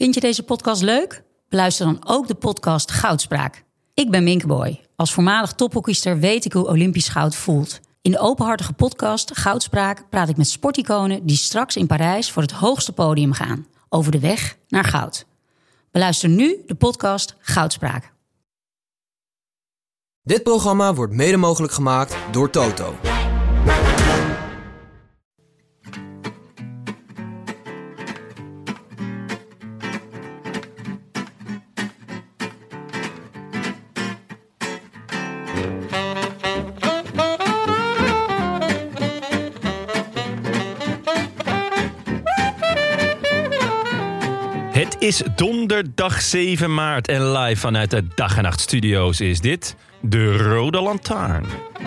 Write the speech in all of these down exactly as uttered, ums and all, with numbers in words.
Vind je deze podcast leuk? Beluister dan ook de podcast Goudspraak. Ik ben Minke Boy. Als voormalig tophockeyster weet ik hoe Olympisch goud voelt. In de openhartige podcast Goudspraak praat ik met sporticonen die straks in Parijs voor het hoogste podium gaan. Over de weg naar goud. Beluister nu de podcast Goudspraak. Dit programma wordt mede mogelijk gemaakt door Toto. Het is donderdag zeven maart en live vanuit de Dag en Nacht Studio's is dit de Rode Lantaarn.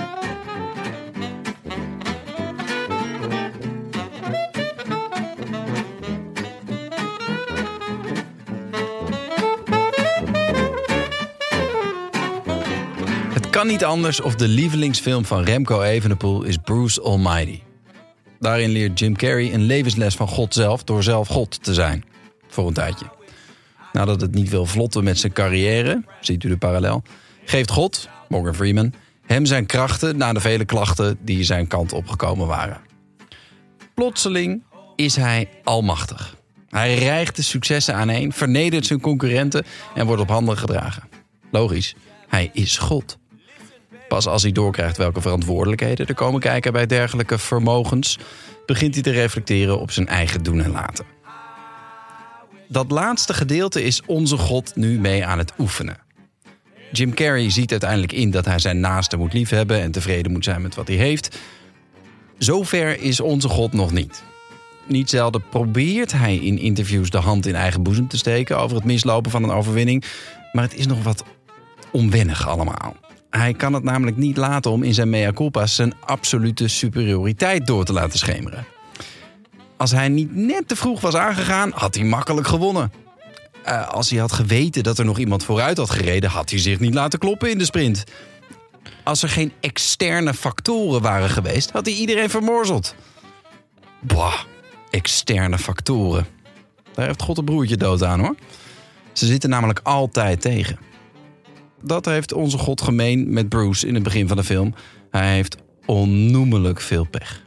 Het kan niet anders of de lievelingsfilm van Remco Evenepoel is Bruce Almighty. Daarin leert Jim Carrey een levensles van God zelf door zelf God te zijn. Voor een tijdje. Nadat het niet wil vlotten met zijn carrière, ziet u de parallel, geeft God, Morgan Freeman, hem zijn krachten na de vele klachten die zijn kant opgekomen waren. Plotseling is hij almachtig. Hij rijgt de successen aaneen, vernedert zijn concurrenten en wordt op handen gedragen. Logisch, hij is God. Pas als hij doorkrijgt welke verantwoordelijkheden er komen kijken bij dergelijke vermogens, begint hij te reflecteren op zijn eigen doen en laten. Dat laatste gedeelte is onze God nu mee aan het oefenen. Jim Carrey ziet uiteindelijk in dat hij zijn naaste moet liefhebben en tevreden moet zijn met wat hij heeft. Zover is onze God nog niet. Niet zelden probeert hij in interviews de hand in eigen boezem te steken over het mislopen van een overwinning, maar het is nog wat onwennig allemaal. Hij kan het namelijk niet laten om in zijn mea culpa zijn absolute superioriteit door te laten schemeren. Als hij niet net te vroeg was aangegaan, had hij makkelijk gewonnen. Uh, als hij had geweten dat er nog iemand vooruit had gereden, had hij zich niet laten kloppen in de sprint. Als er geen externe factoren waren geweest, had hij iedereen vermorzeld. Bah, externe factoren. Daar heeft God een broertje dood aan, hoor. Ze zitten namelijk altijd tegen. Dat heeft onze God gemeen met Bruce in het begin van de film. Hij heeft onnoemelijk veel pech.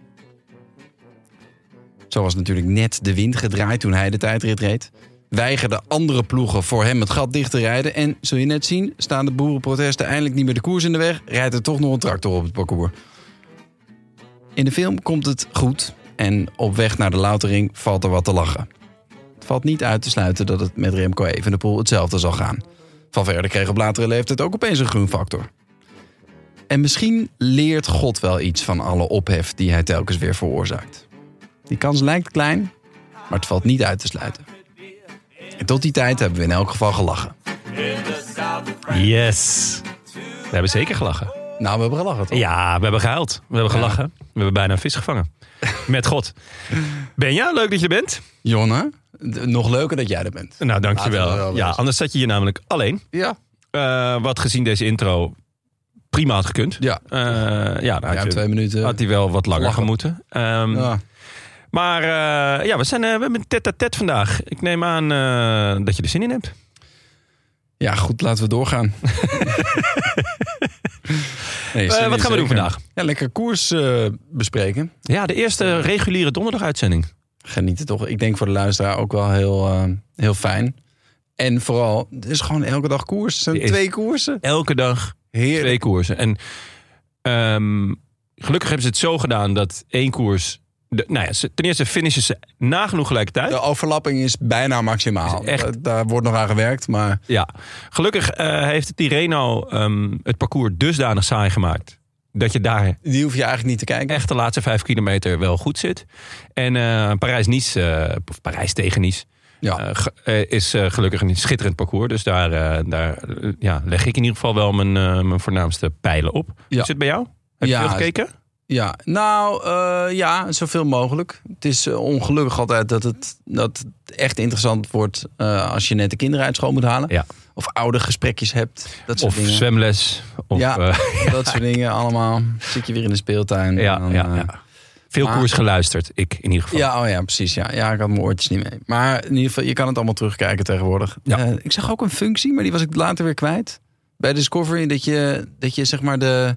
Zo was natuurlijk net de wind gedraaid toen hij de tijdrit reed. Weigerden andere ploegen voor hem het gat dicht te rijden. En, zul je net zien, staan de boerenprotesten eindelijk niet meer de koers in de weg. Rijdt er toch nog een tractor op het parcours. In de film komt het goed. En op weg naar de loutering valt er wat te lachen. Het valt niet uit te sluiten dat het met Remco Evenepoel hetzelfde zal gaan. Valverde kreeg op latere leeftijd ook opeens een groenfactor. En misschien leert God wel iets van alle ophef die hij telkens weer veroorzaakt. Die kans lijkt klein, maar het valt niet uit te sluiten. En tot die tijd hebben we in elk geval gelachen. Yes. We hebben zeker gelachen. Nou, we hebben gelachen, toch? Ja, we hebben gehuild. We hebben gelachen. Ja. We hebben bijna een vis gevangen. Met God. Benja, leuk dat je er bent. Jonne, nog leuker dat jij er bent. Nou, dankjewel. Ja, anders zat je hier namelijk alleen. Ja. Uh, wat gezien deze intro prima had gekund. Ja. Uh, ja, dan had, ja, je, twee minuten had hij wel wat langer lachen. gemoeten. Um, ja. Maar uh, ja, we, zijn, uh, we hebben een tête-à-tête vandaag. Ik neem aan uh, dat je er zin in hebt. Ja, goed, laten we doorgaan. nee, uh, wat gaan we zeker. doen vandaag? Ja, lekker koers uh, bespreken. Ja, de eerste reguliere donderdag-uitzending. Genieten toch? Ik denk voor de luisteraar ook wel heel, uh, heel fijn. En vooral, het is gewoon elke dag koers. Het zijn twee koersen. Elke dag Heerlijk. twee koersen. En um, gelukkig hebben ze het zo gedaan dat één koers... De, nou ja, ten eerste finishen ze nagenoeg gelijkertijd. De overlapping is bijna maximaal. Is echt... Daar wordt nog aan gewerkt, maar... Ja, gelukkig uh, heeft Tirreno um, het parcours dusdanig saai gemaakt... dat je daar... Die hoef je eigenlijk niet te kijken. Echt de laatste vijf kilometer wel goed zit. En uh, Parijs-Nice, uh, of Parijs tegen Nice... Ja. Uh, ge, uh, is uh, gelukkig een schitterend parcours. Dus daar, uh, daar uh, ja, leg ik in ieder geval wel mijn, uh, mijn voornaamste pijlen op. Ja. Is het bij jou? Heb ja, je veel gekeken? Ja, nou uh, ja, zoveel mogelijk. Het is uh, ongelukkig altijd dat het, dat het echt interessant wordt uh, als je net de kinderen uit school moet halen. Ja. Of oude gesprekjes hebt. Dat soort of dingen. zwemles. Of, ja, uh, dat soort dingen allemaal. Zit je weer in de speeltuin. Ja, en dan, ja, uh, ja. Veel maar, koers geluisterd, ik in ieder geval. Ja, oh ja, precies. Ja. ja, ik had mijn oortjes niet mee. Maar in ieder geval, je kan het allemaal terugkijken tegenwoordig. Ja. Uh, ik zag ook een functie, maar die was ik later weer kwijt. Bij Discovery, dat je, dat je zeg maar de,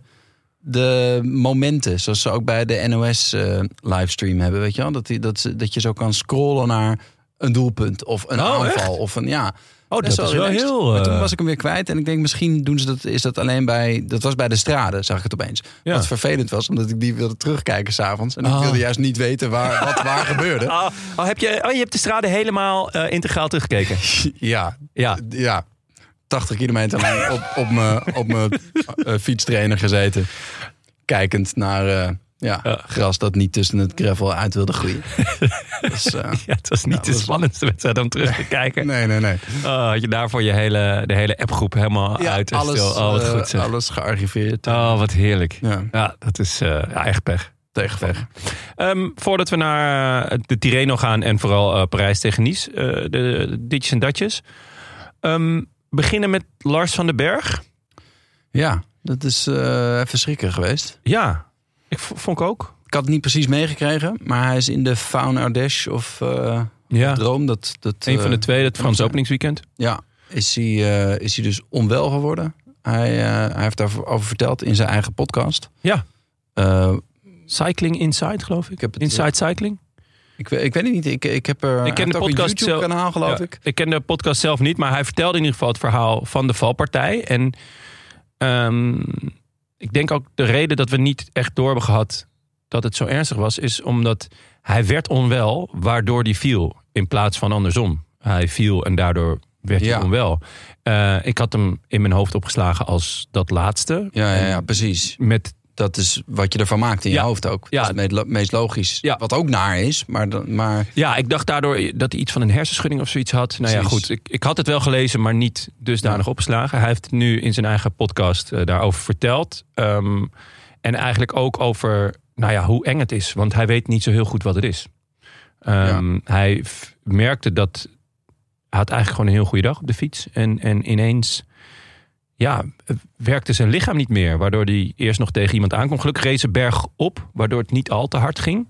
de momenten, zoals ze ook bij de N O S uh, livestream hebben, weet je wel? Dat, die, dat, dat je zo kan scrollen naar een doelpunt of een oh, aanval. Echt? Of een, ja. Oh, dat is wel heel... Uh... Maar toen was ik hem weer kwijt. En ik denk, misschien doen ze dat, is dat alleen bij... Dat was bij de Strade, zag ik het opeens. Ja. Wat vervelend was, omdat ik die wilde terugkijken s'avonds. En ik oh. wilde juist niet weten waar, wat waar gebeurde. Oh, oh, heb je, oh, je hebt de Strade helemaal uh, integraal teruggekeken? ja, ja. ja. tachtig kilometer lang op, op mijn op mijn uh, fietstrainer gezeten. Kijkend naar... Uh, Ja, ja, gras dat niet tussen het gravel uit wilde groeien. Dus, uh, ja, het was niet ja, de was... spannendste wedstrijd om terug te kijken. Nee, nee, nee. Oh, had je daarvoor je hele, de hele appgroep helemaal ja, uit? Alles, oh, wat goed, zeg. uh, alles gearchiveerd. Oh, wat heerlijk. Ja, ja dat is uh, ja, echt pech. Tegen pech. Um, voordat we naar de Tirreno gaan en vooral uh, Parijs tegen Nice. Uh, de ditjes en datjes. Um, beginnen met Lars van den Berg. Ja, dat is uh, even schrikken geweest. Ja. Ik v- vond ik ook. Ik had het niet precies meegekregen, maar hij is in de Faun Ardèche of uh, ja. Droom. Dat, dat, Een van de twee, het Frans openingsweekend. Ja, is hij, uh, is hij dus onwel geworden. Hij, uh, hij heeft daarover verteld in zijn eigen podcast. Ja. Uh, Cycling Inside, geloof ik. ik heb het, Inside uh, Cycling. Ik, ik weet het niet. Ik, ik heb er ik ken de podcast een YouTube kanaal, geloof ja, ik. Ik ken de podcast zelf niet, maar hij vertelde in ieder geval het verhaal van de valpartij. En um, ik denk ook de reden dat we niet echt door hebben gehad dat het zo ernstig was, is omdat hij werd onwel, waardoor hij viel. In plaats van andersom. Hij viel en daardoor werd ja. hij onwel. Uh, ik had hem in mijn hoofd opgeslagen als dat laatste. Ja, ja, ja precies. Met Dat is wat je ervan maakt in ja. je hoofd ook. Ja. Dat is het meest logisch. Ja. Wat ook naar is. Maar, maar... Ja, ik dacht daardoor dat hij iets van een hersenschudding of zoiets had. Nou ja, goed. Ik, ik had het wel gelezen, maar niet dusdanig ja. opgeslagen. Hij heeft het nu in zijn eigen podcast uh, daarover verteld. Um, en eigenlijk ook over nou ja, hoe eng het is. Want hij weet niet zo heel goed wat het is. Um, ja. Hij f- merkte dat... Hij had eigenlijk gewoon een heel goede dag op de fiets. En, en ineens... Ja, werkte zijn lichaam niet meer. Waardoor hij eerst nog tegen iemand aankwam. Gelukkig reed zijn berg op. Waardoor het niet al te hard ging.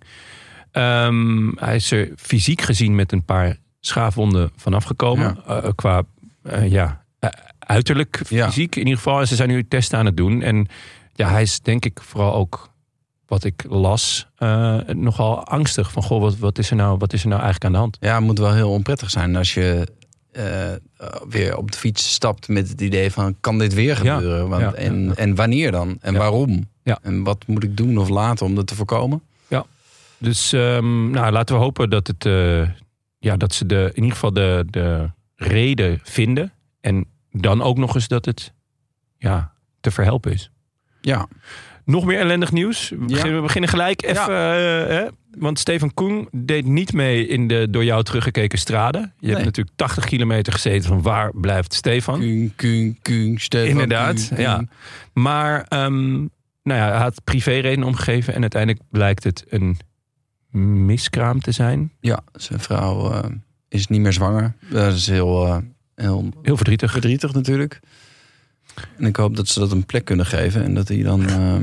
Um, hij is er fysiek gezien met een paar schaafwonden vanaf gekomen. Ja. Uh, qua uh, ja, uh, uiterlijk fysiek ja. in ieder geval. En ze zijn nu testen aan het doen. En ja, hij is denk ik vooral ook... wat ik las, uh, nogal angstig. Van goh, wat, wat, is er nou, wat is er nou eigenlijk aan de hand? Ja, het moet wel heel onprettig zijn als je uh, weer op de fiets stapt met het idee van, kan dit weer gebeuren? Ja, Want, ja, en, ja. en wanneer dan? En ja. waarom? Ja. En wat moet ik doen of laten om dat te voorkomen? Ja, dus um, nou, laten we hopen dat, het, uh, ja, dat ze de, in ieder geval de, de reden vinden. En dan ook nog eens dat het ja, te verhelpen is. Ja. Nog meer ellendig nieuws. We beginnen, ja. we beginnen gelijk even. Ja. Uh, hè? Want Stefan Koen deed niet mee in de door jou teruggekeken Strade. Je nee. hebt natuurlijk tachtig kilometer gezeten van waar blijft Stefan. Koen, Koen, Koen, Stefan. Inderdaad, Koen, ja. Maar um, nou ja, hij had privéreden omgegeven. En uiteindelijk blijkt het een miskraam te zijn. Ja, zijn vrouw uh, is niet meer zwanger. Dat is heel, uh, heel, heel verdrietig. Verdrietig natuurlijk. En ik hoop dat ze dat een plek kunnen geven. En dat hij dan... Uh,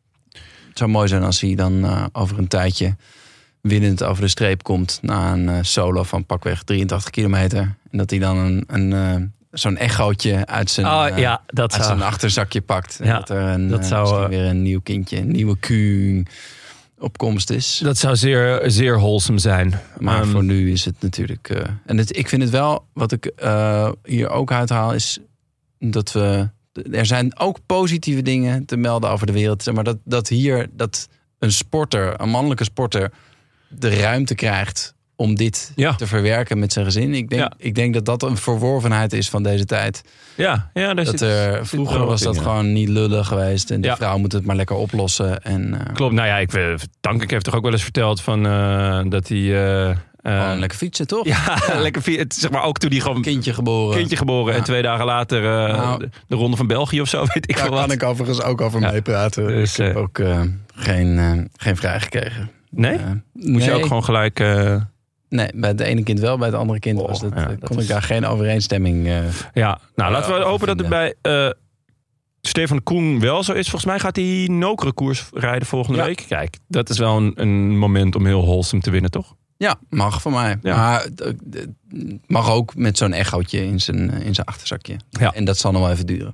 het zou mooi zijn als hij dan uh, over een tijdje winnend over de streep komt. Na een uh, solo van pakweg drieëntachtig kilometer. En dat hij dan een, een, uh, zo'n echootje uit zijn, oh, uh, ja, dat uit zou... zijn achterzakje pakt. En ja, dat er een, dat uh, zou, uh... weer een nieuw kindje, een nieuwe Kuhn op komst is. Dat zou zeer, zeer wholesome zijn. Maar um, voor nu is het natuurlijk... Uh, en het, ik vind het wel, wat ik uh, hier ook uithaal, is dat we... Er zijn ook positieve dingen te melden over de wereld. Maar dat, dat hier dat een sporter, een mannelijke sporter, de ruimte krijgt om dit ja. te verwerken met zijn gezin. Ik denk, ja. ik denk dat dat een verworvenheid is van deze tijd. Ja, ja, daar dat zit, er, vroeger was dat in, ja. gewoon niet lullig geweest. En de ja. vrouw moet het maar lekker oplossen. En, uh, Klopt, nou ja, ik, Tankink heeft toch ook wel eens verteld van uh, dat hij... Uh, Uh, oh, lekker fietsen, toch? Ja, ja. lekker fietsen. Zeg maar ook toen hij gewoon... Kindje geboren. Kindje geboren. Ja. En twee dagen later uh, nou, de, de Ronde van België of zo, weet ik daar veel wat. Daar kan ik overigens ook over ja. meepraten. Dus, ik heb uh, ook uh, geen, uh, geen vraag gekregen. Nee? Uh, Moest nee. je ook gewoon gelijk... Uh... Nee, bij het ene kind wel, bij het andere kind oh, was het, ja, kon dat ik is... daar geen overeenstemming... Uh, ja, nou laten we uh, hopen dat het bij uh, Stefan Koen wel zo is. Volgens mij gaat hij Nokere koers rijden volgende Ja. week. Kijk, dat is wel een, een moment om heel wholesome te winnen, toch? Ja, mag voor mij. Ja. Maar uh, uh, mag ook met zo'n echootje in zijn, uh, in zijn achterzakje. Ja. En dat zal nog wel even duren.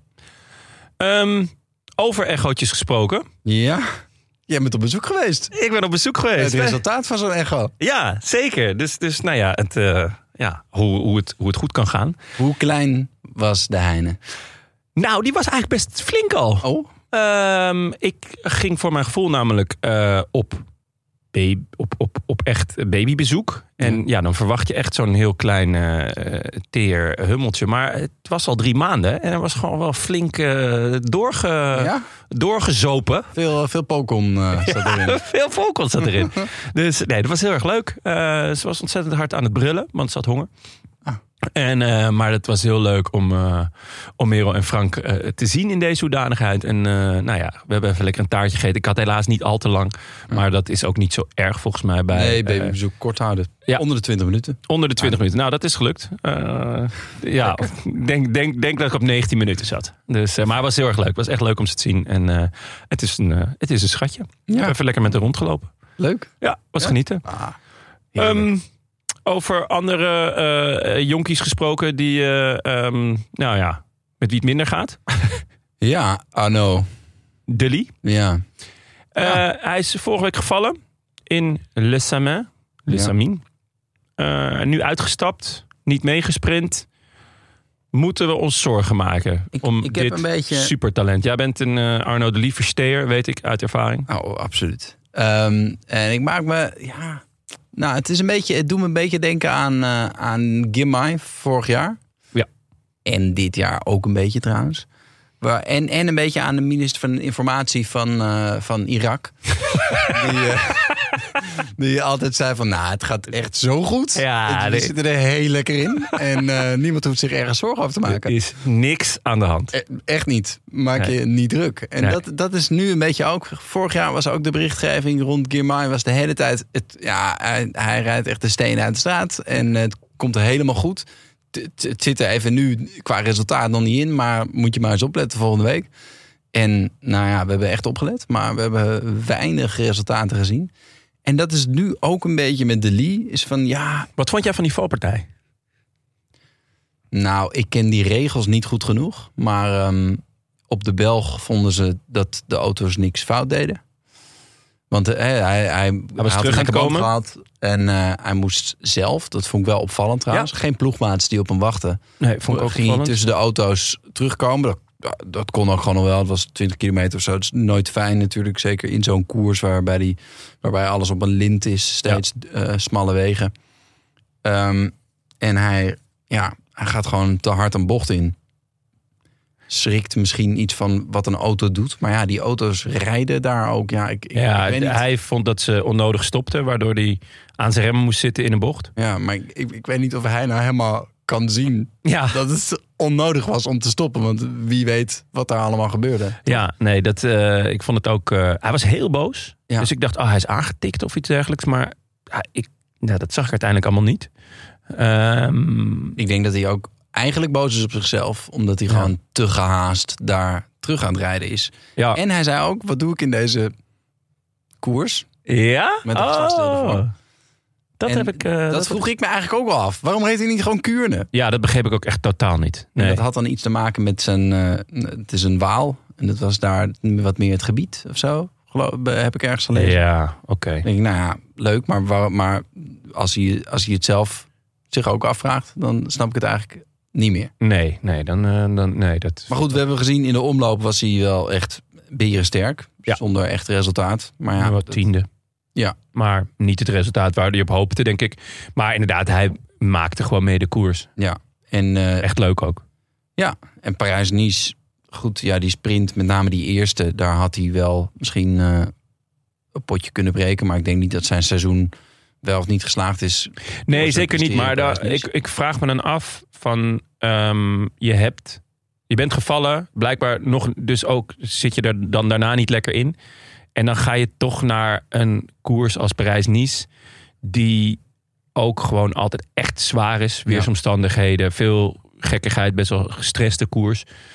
Um, over echootjes gesproken. Ja, jij bent op bezoek geweest. Ik ben op bezoek geweest. Het resultaat van zo'n echo. Ja, zeker. Dus, dus nou ja, het, uh, ja hoe, hoe, het, hoe het goed kan gaan. Hoe klein was de Heine? Nou, die was eigenlijk best flink al. Oh? Um, ik ging voor mijn gevoel namelijk uh, op, baby, op, op, op echt babybezoek. En Mm. ja, dan verwacht je echt zo'n heel klein uh, teer hummeltje. Maar het was al drie maanden en er was gewoon wel flink uh, doorge, Ja? doorgezopen. Veel, veel pokon uh, zat erin. Veel focus zat erin. Dus nee, dat was heel erg leuk. Uh, ze was ontzettend hard aan het brullen, want ze had honger. Ah. En, uh, maar het was heel leuk om, uh, om Merel en Frank uh, te zien in deze hoedanigheid. En uh, nou ja, we hebben even lekker een taartje gegeten. Ik had helaas niet al te lang. Maar dat is ook niet zo erg volgens mij bij... Nee, uh, babybezoek kort houden. Ja. Onder de twintig minuten. onder de twintig minuten. Nou, dat is gelukt. Uh, ja, ik denk, denk, denk dat ik op negentien minuten zat. Dus, uh, maar het was heel erg leuk. Het was echt leuk om ze te zien. En uh, het, is een, uh, het is een schatje. Ik heb even lekker met haar rondgelopen. Leuk. Ja, was Ja? genieten. Ah, Um, over andere uh, jonkies gesproken die, uh, um, nou ja, met wie het minder gaat. ja, Arno. Deli. Ja. Uh, Ja. Hij is vorige week gevallen in Le Samin. Le Ja. Samin. Uh, nu uitgestapt, niet meegesprint. Moeten we ons zorgen maken Ik- om ik heb dit een beetje- supertalent? Jij bent een uh, Arno Deli versteer, weet ik uit ervaring. Oh, absoluut. Um, en ik maak me, ja, nou, het is een beetje, het doet me een beetje denken aan, uh, aan Girmay vorig jaar. Ja. En dit jaar ook een beetje trouwens. Waar, en, en een beetje aan de minister van Informatie van, uh, van Irak. die, uh, die altijd zei van, nou, het gaat echt zo goed. Ja, we nee. zitten er heel lekker in. En uh, niemand hoeft zich ergens zorgen over te Er maken. is niks aan de hand. E- Echt niet. Maak je Nee. niet druk. En Nee. dat, dat is nu een beetje ook... Vorig jaar was ook de berichtgeving rond Girmay was de hele tijd... Het, ja, hij, hij rijdt echt de stenen uit de straat. En het komt er helemaal goed. Het, het, het zit er even nu qua resultaat nog niet in. Maar moet je maar eens opletten volgende week. En nou ja, we hebben echt opgelet. Maar we hebben weinig resultaten gezien. En dat is nu ook een beetje met Deli. Is van ja... Wat vond jij van die valpartij? Nou, ik ken die regels niet goed genoeg. Maar um, op de Belg vonden ze dat de auto's niks fout deden. Want uh, hij, hij, hij, was had terug een aan het band komen. gehad. En uh, hij moest zelf, dat vond ik wel opvallend trouwens. Ja. Geen ploegmaats die op hem wachten. Nee, vond ik ook Ging hij opvallend. tussen de auto's terugkomen. Dat, dat kon ook gewoon nog wel. Het was twintig kilometer of zo. Het is nooit fijn natuurlijk. Zeker in zo'n koers waarbij, die, waarbij alles op een lint is. Steeds ja. uh, smalle wegen. Um, en hij, ja, hij gaat gewoon te hard een bocht in. Schrikt misschien iets van wat een auto doet. Maar ja, die auto's rijden daar ook. Ja, ik, ik, Ja, ik weet niet. hij vond dat ze onnodig stopten, waardoor hij aan zijn remmen moest zitten in een bocht. Ja, maar ik, ik, ik weet niet of hij nou helemaal kan zien Ja, dat het onnodig was om te stoppen. Want wie weet wat daar allemaal gebeurde. ja nee, dat, uh, ik vond het ook... Uh, hij was heel boos. Ja. Dus ik dacht, oh, hij is aangetikt of iets dergelijks. Maar ja, ik, nou, dat zag ik uiteindelijk allemaal niet. Um, Ik denk dat hij ook eigenlijk boos is op zichzelf. Omdat hij Ja. gewoon te gehaast daar terug aan het rijden is. ja. En hij zei ook, wat doe ik in deze koers? ja? Met een geslachtsdeel ervoor. Dat En heb ik... Uh, dat, dat vroeg ik me eigenlijk ook wel af. Waarom reed hij niet gewoon Kuurne? Ja, dat begreep ik ook echt totaal niet. Nee. En dat had dan iets te maken met zijn... Uh, het is een Waal. En dat was daar wat meer het gebied of zo. Geloof, heb ik ergens gelezen. Ja, oké. Okay. Dan denk ik, nou ja, leuk. Maar, waar, maar als, hij, als hij het zelf zich ook afvraagt... dan snap ik het eigenlijk niet meer. Nee, nee, dan, uh, dan nee. Dat... Maar goed, we hebben gezien in de omloop was hij wel echt berensterk. Ja. Zonder echt resultaat. Maar ja, wat dat- tiende. Ja. Maar niet het resultaat waar hij op hoopte, denk ik. Maar inderdaad, hij maakte gewoon mee de koers. ja. En, uh, Echt leuk ook. ja. En Parijs-Nice, goed, ja, die sprint, met name die eerste, daar had hij wel misschien uh, een potje kunnen breken. Maar ik denk niet dat zijn seizoen wel of niet geslaagd is. Nee, Voor zeker zijn niet. Maar daar, presteren, ik, ik vraag me dan af van... Um, je hebt... Je bent gevallen. Blijkbaar nog... Dus ook zit je er dan daarna niet lekker in. En dan ga je toch naar een koers als Parijs-Nice... die ook gewoon altijd echt zwaar is. Weersomstandigheden, veel gekkigheid, best wel gestreste koers.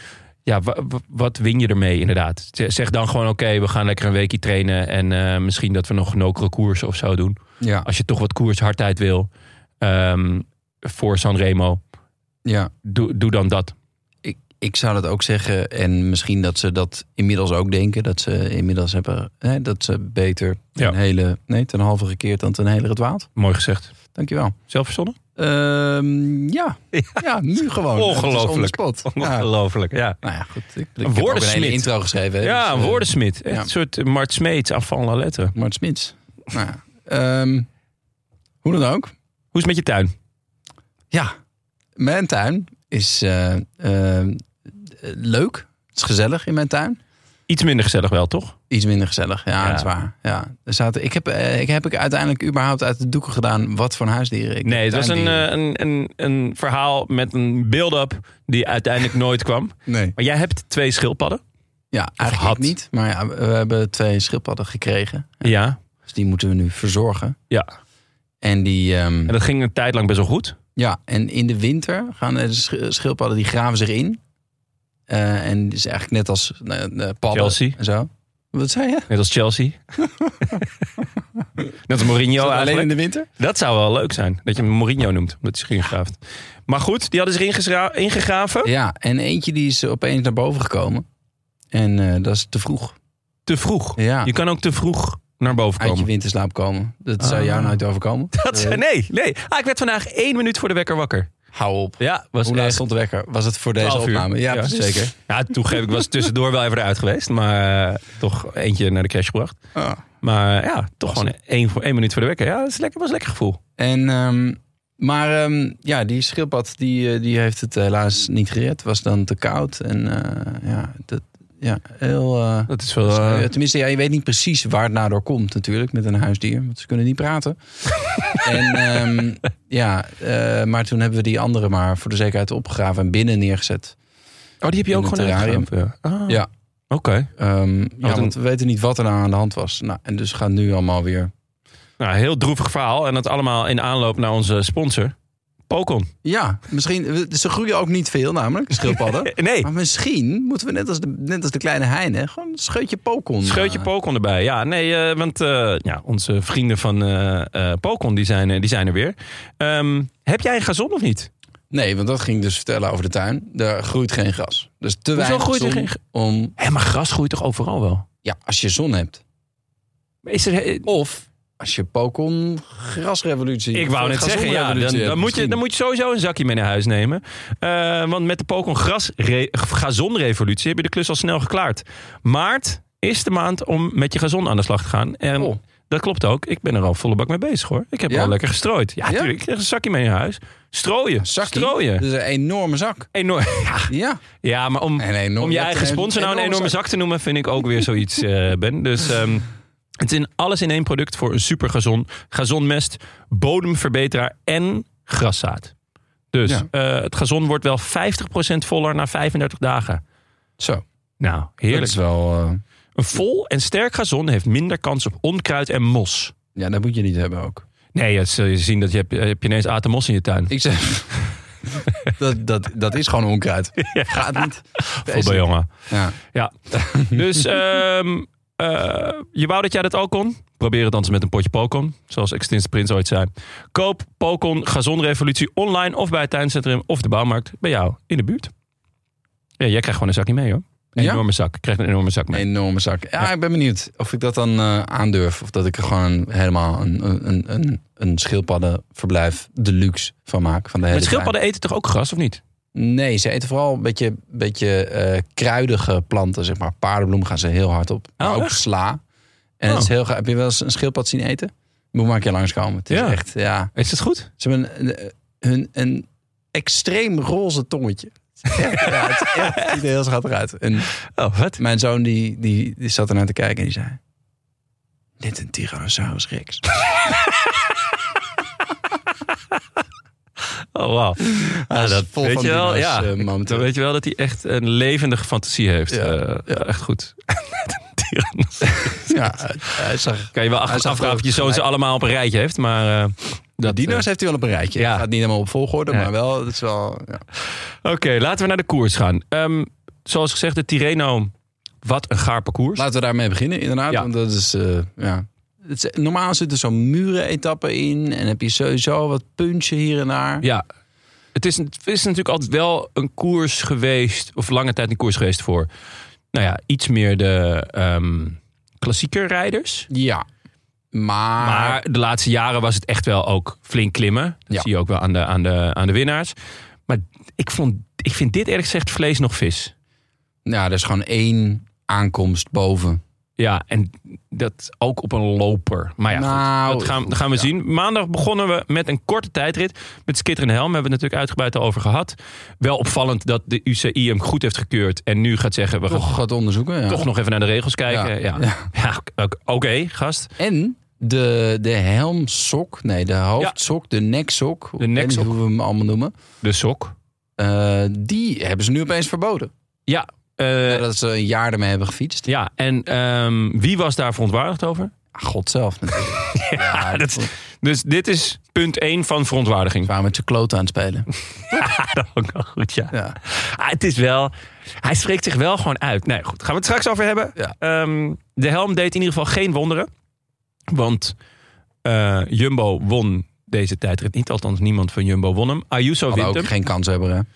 ja, w- w- wat win je ermee inderdaad? Zeg dan gewoon, oké, okay, we gaan lekker een weekje trainen. En uh, misschien dat we nog nokere koersen of zo doen. Ja. Als je toch wat koershardheid wil. Um, voor Sanremo. Ja. Doe, doe dan dat. Ik, ik zou dat ook zeggen. En misschien dat ze dat inmiddels ook denken. Dat ze inmiddels hebben... Hè, dat ze beter Ja. een hele... Nee, ten halve gekeerd dan ten hele gedwaald. Mooi gezegd. Dankjewel. Zelf verzonnen? Um, ja. ja. Ja, nu gewoon. Ongelooflijk. Spot. Ongelooflijk, ja. Nou ja, goed. Ik, ik Een heb ook een hele woordensmid. intro geschreven. Hè, Ja, dus, een uh, woordensmid. Echt ja. een soort Mart Smeets aan la lettre. Mart Smits. Nou ja. Um, hoe dan ook. Hoe is het met je tuin? Ja, mijn tuin is uh, uh, leuk. Het is gezellig in mijn tuin. Iets minder gezellig wel, toch? Iets minder gezellig, ja, Ja. dat is waar. Ja. Er zaten, ik, heb, uh, ik heb ik uiteindelijk überhaupt uit de doeken gedaan wat voor huisdieren ik Nee, het was een, tuindieren. uh, een, een, een verhaal met een build-up die uiteindelijk nooit kwam. Nee. Maar jij hebt twee schildpadden. Ja, eigenlijk had. niet. Maar ja, we hebben twee schildpadden gekregen. Ja. Dus die moeten we nu verzorgen. Ja. En die... Um, En dat ging een tijd lang best wel goed. Ja, en in de winter gaan de sch- schildpadden die graven zich in. Uh, en het is eigenlijk net als uh, uh, padden Chelsea. en zo. Wat zei je? Net als Chelsea. Net als Mourinho Is dat eigenlijk. alleen in de winter? Dat zou wel leuk zijn. Dat je hem Mourinho noemt. Omdat hij zich ingraaft. Maar goed, die hadden zich ingesra- ingegraven. Ja, en eentje die is opeens naar boven gekomen. En uh, dat is te vroeg. Te vroeg. Ja. Je kan ook te vroeg naar boven Uit je komen. winterslaap komen. Dat zou Ah. jou nooit overkomen. Dat, Uh, nee, nee. Ah, ik werd vandaag één minuut voor de wekker wakker. Hou op. Ja, was Hoe laat echt stond de wekker? Was het voor deze twaalf uur. opname? Ja, Ja. precies. Zeker. Ja, toegeef ik was tussendoor wel even eruit geweest. Maar uh, toch eentje naar de crash gebracht. Ah. Maar uh, ja, toch Was gewoon één, voor één minuut voor de wekker. Ja, dat is lekker, was een lekker gevoel. En, um, maar um, ja, die schildpad die, uh, die heeft het helaas niet gered. Was dan te koud. En uh, ja, dat, ja, heel... Uh, Dat is wel... Uh, tenminste, ja, je weet niet precies waar het nou door komt natuurlijk met een huisdier. Want ze kunnen niet praten. en um, ja, uh, maar toen hebben we die andere maar voor de zekerheid opgegraven en binnen neergezet. oh, die heb je in ook een gewoon terrarium. ingegraven? Ah, Ja. Oké. Okay. Um, ja, Wat een- want we weten niet wat er nou aan de hand was. Nou, en dus gaat nu allemaal weer... Nou, heel droevig verhaal. En dat allemaal in aanloop naar onze sponsor. Pokon. Ja, misschien... Ze groeien ook niet veel namelijk, schildpadden. Nee, Maar misschien moeten we net als de, net als de kleine Heine... gewoon een scheutje Pokon. scheutje uh, Pokon erbij. Ja, nee, uh, want uh, ja, onze vrienden van uh, uh, Pokon die zijn, uh, die zijn er weer. Um, heb jij een gazon of niet? Nee, want dat ging ik dus vertellen over de tuin. Daar groeit geen gras. Dus te Hoezo weinig groeit er zon geen gras? om... Hé, maar gras groeit toch overal wel? Ja, als je zon hebt. Is er, Of als je Pokon grasrevolutie... ik wou of net zeggen, ja, dan, gazonrevolutie hebt, dan, moet je, misschien. dan moet je sowieso een zakje mee naar huis nemen. Uh, want met de Pokon gras re- gazonrevolutie heb je de klus al snel geklaard. Maart is de maand om met je gazon aan de slag te gaan. En Oh. dat klopt ook. Ik ben er al volle bak mee bezig hoor. Ik heb Ja? al lekker gestrooid. Ja, Ja? natuurlijk. Ik krijg een zakje mee naar huis. Strooien. Zakkie? Strooien. Dus een enorme zak. Enorm. Ja, Ja. ja, maar om, Een enorm, om je dat eigen is sponsor nou een enorme zak te noemen, vind ik ook weer zoiets, uh, Ben. Dus um, het is in alles in één product voor een super gazon. Gazonmest, bodemverbeteraar en graszaad. Dus Ja. uh, het gazon wordt wel vijftig procent voller na vijfendertig dagen. Zo, Nou, dat heerlijk. is wel... Uh, Een vol en sterk gazon heeft minder kans op onkruid en mos. ja, dat moet je niet hebben ook. Nee, dat zul je zien dat je hebt, heb je ineens atenmos in je tuin. Ik zeg... dat, dat, dat is gewoon onkruid. Gaat niet. Voetbal, jongen. Ja. Ja, dus um, uh, je wou dat jij dat ook kon? Probeer het anders met een potje Pokon, zoals Extinct Prins ooit zei. Koop Pokon Gazonrevolutie online of bij het tuincentrum of de bouwmarkt bij jou in de buurt. Ja, jij krijgt gewoon een zakje mee hoor. Een Ja? enorme zak. Je krijgt een enorme zak mee. Een enorme zak. Ja, ja, ik ben benieuwd of ik dat dan uh, aandurf. Of dat ik er gewoon helemaal een, een, een, een schildpaddenverblijf deluxe van maak. Van de hele Met schildpadden eten toch ook gras of niet? tuin. Nee, ze eten vooral een beetje, beetje uh, kruidige planten. Zeg maar. Paardenbloem gaan ze heel hard op. Maar Oh, ook echt? sla. En Oh. het is heel, heb je wel eens een schildpad zien eten? Moet maar een keer langskomen. Het is Ja. echt, ja. Is het goed? Ze hebben een, een, een, een extreem roze tongetje. Ja, het, is echt, het ziet er heel schattig uit. En Oh, wat? mijn zoon die, die, die zat ernaar te kijken en die zei... Dit een Tyrannosaurus Rex. Oh, wauw. Ja, is dat vol weet van je wel. dino's, Ja, uh, momenteel. dan weet je wel dat hij echt een levendige fantasie heeft. Ja. Uh, Ja. Echt goed. Tyrannosaurus. Ja, hij, hij zag... Kan je wel Hij af, zag afvragen of je zoon gelijk- ze allemaal op een rijtje heeft. Maar uh, De dino's heeft hij wel op een rijtje. Ja. Ja. Gaat niet helemaal op volgorde, Ja. maar wel... Dat is wel ja. Oké, okay, laten we naar de koers gaan. Um, zoals gezegd, de Tirreno, wat een gaar parcours. Laten we daarmee beginnen, inderdaad. Ja. Want dat is, uh, ja. Het is, normaal zit er zo'n muren-etappe in. En heb je sowieso wat punchen hier en daar. Ja, het is, het is natuurlijk altijd wel een koers geweest, of lange tijd een koers geweest voor, nou ja, iets meer de um, klassieker rijders. Ja. Maar... maar de laatste jaren was het echt wel ook flink klimmen. Dat ja. zie je ook wel aan de, aan de, aan de winnaars. Maar ik, vond, ik vind dit eerlijk gezegd vlees nog vis. Ja, er is gewoon één aankomst boven. Ja, en dat ook op een loper. Maar ja, nou, goed, dat gaan, dat gaan we ja. zien. Maandag begonnen we met een korte tijdrit. Met Skitterende Helm, hebben we het natuurlijk uitgebreid over gehad. Wel opvallend dat de U C I hem goed heeft gekeurd. En nu gaat zeggen, we toch gaan gaat onderzoeken, ja. toch nog even naar de regels kijken. Ja, ja. ja. ja Oké, okay, gast. En de, de helmsok, nee, de hoofdsok, ja. de neksok. De neksok. Hoe we hem allemaal noemen. De sok. Uh, die hebben ze nu opeens verboden. Ja. Uh, ja, dat ze een jaar ermee hebben gefietst. Ja, en um, wie was daar verontwaardigd over? God zelf natuurlijk. ja, ja, dat, dus dit is punt één van verontwaardiging. We waren met zijn kloot aan het spelen. ja, dat ook wel goed, ja. ja. Ah, het is wel... Hij spreekt zich wel gewoon uit. Nee, goed. Gaan we het straks over hebben. Ja. Um, de helm deed in ieder geval geen wonderen. Want uh, Jumbo won deze tijdrit niet. Althans, niemand van Jumbo won hem. Ayuso wint hem. Hadden ook geen kans hebben, hè?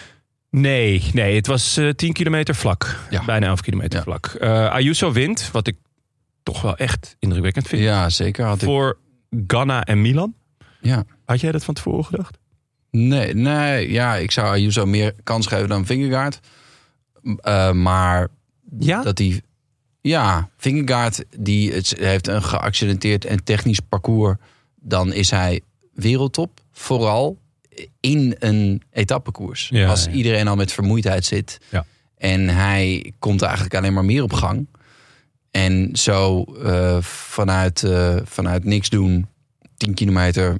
Nee, nee, het was uh, tien kilometer vlak. Ja. Bijna elf kilometer ja. vlak. Uh, Ayuso wint, wat ik toch wel echt indrukwekkend vind. Ja, zeker. Had Voor ik... Ganna en Milan. Ja. Had jij dat van tevoren gedacht? Nee, nee. Ja, ik zou Ayuso meer kans geven dan Vingegaard. Uh, maar ja? dat die... Ja, Vingegaard die het heeft een geaccidenteerd en technisch parcours. Dan is hij wereldtop. Vooral in een etappekoers. Ja, als ja. iedereen al met vermoeidheid zit. Ja. En hij komt eigenlijk alleen maar meer op gang. En zo uh, vanuit, uh, vanuit niks doen, tien kilometer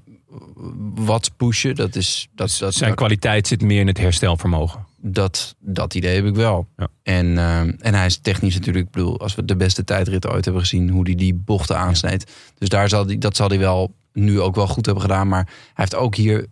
wat pushen. Dat is, dat, dat, Zijn dat, kwaliteit zit meer in het herstelvermogen. Dat, dat idee heb ik wel. Ja. En, uh, en hij is technisch natuurlijk, ik bedoel, als we de beste tijdrit ooit hebben gezien, hoe hij die bochten aansneed. Ja. Dus daar zal die, dat zal hij wel nu ook wel goed hebben gedaan. Maar hij heeft ook hier...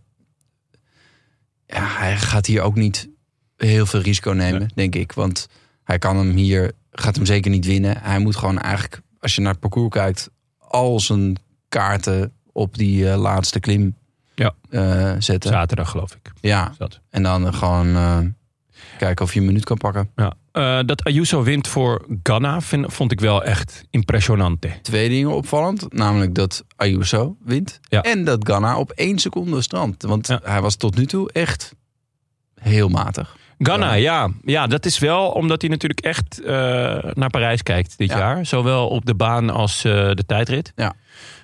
Ja, hij gaat hier ook niet heel veel risico nemen, ja. denk ik. Want hij kan hem hier, gaat hem zeker niet winnen. Hij moet gewoon eigenlijk, als je naar het parcours kijkt, al zijn kaarten op die uh, laatste klim ja. uh, zetten. Zaterdag, geloof ik. Ja, dat. En dan uh, gewoon uh, kijken of je een minuut kan pakken. Ja. Uh, dat Ayuso wint voor Ganna vind, vond ik wel echt impressionante. Twee dingen opvallend. Namelijk dat Ayuso wint. Ja. En dat Ganna op één seconde strandt. Want ja. hij was tot nu toe echt heel matig. Ganna, ja. ja. Dat is wel omdat hij natuurlijk echt uh, naar Parijs kijkt dit ja. jaar. Zowel op de baan als uh, de tijdrit. Ja.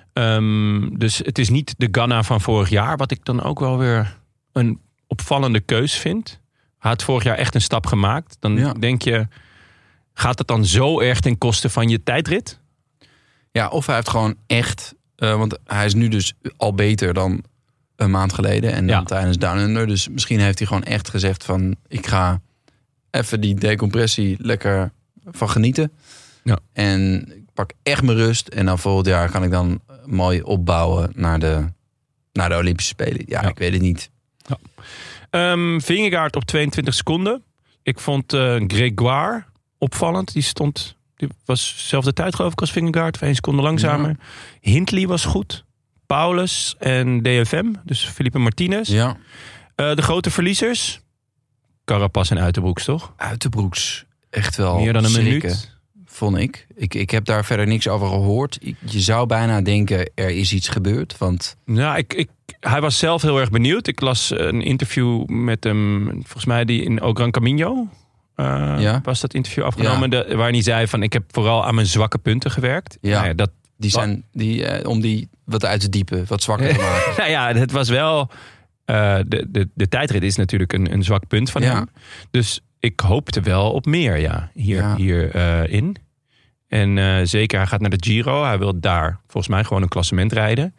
Um, dus het is niet de Ganna van vorig jaar. Wat ik dan ook wel weer een opvallende keus vind. Hij had vorig jaar echt een stap gemaakt. Dan ja. denk je, gaat het dan zo erg ten koste van je tijdrit? Ja, of hij heeft gewoon echt... Uh, want hij is nu dus al beter dan een maand geleden. En dan ja. tijdens Down Under. Dus misschien heeft hij gewoon echt gezegd van... ik ga even die decompressie lekker van genieten. Ja. En ik pak echt mijn rust. En dan volgend jaar kan ik dan mooi opbouwen naar de, naar de Olympische Spelen. Ja, ja. ik weet het niet. Ja. Um, Vingegaard op tweeëntwintig seconden. Ik vond uh, Grégoire opvallend. Die stond, die was dezelfde tijd geloof ik als Vingegaard. Of één seconde langzamer. Ja. Hindley was goed. Paulus en D F M. Dus Felipe Martinez. Ja. Uh, de grote verliezers. Carapaz en Uiterbroeks, toch? Uiterbroeks. Echt wel meer dan een schrikken, minuut. Vond ik. ik. Ik heb daar verder niks over gehoord. Je zou bijna denken, er is iets gebeurd. Want... Ja, ik, ik, hij was zelf heel erg benieuwd. Ik las een interview met hem, volgens mij die in O Gran Camino. Uh, ja? Was dat interview afgenomen. Ja. De, waar hij zei van, ik heb vooral aan mijn zwakke punten gewerkt. Ja, nou ja dat, die zijn, die, uh, om die wat uit te diepen, wat zwakker te maken. Nou ja, het was wel... Uh, de, de, de tijdrit is natuurlijk een, een zwak punt van ja. hem. Dus ik hoopte wel op meer, ja, hier, ja. hier uh, in. En uh, zeker, hij gaat naar de Giro. Hij wil daar volgens mij gewoon een klassement rijden.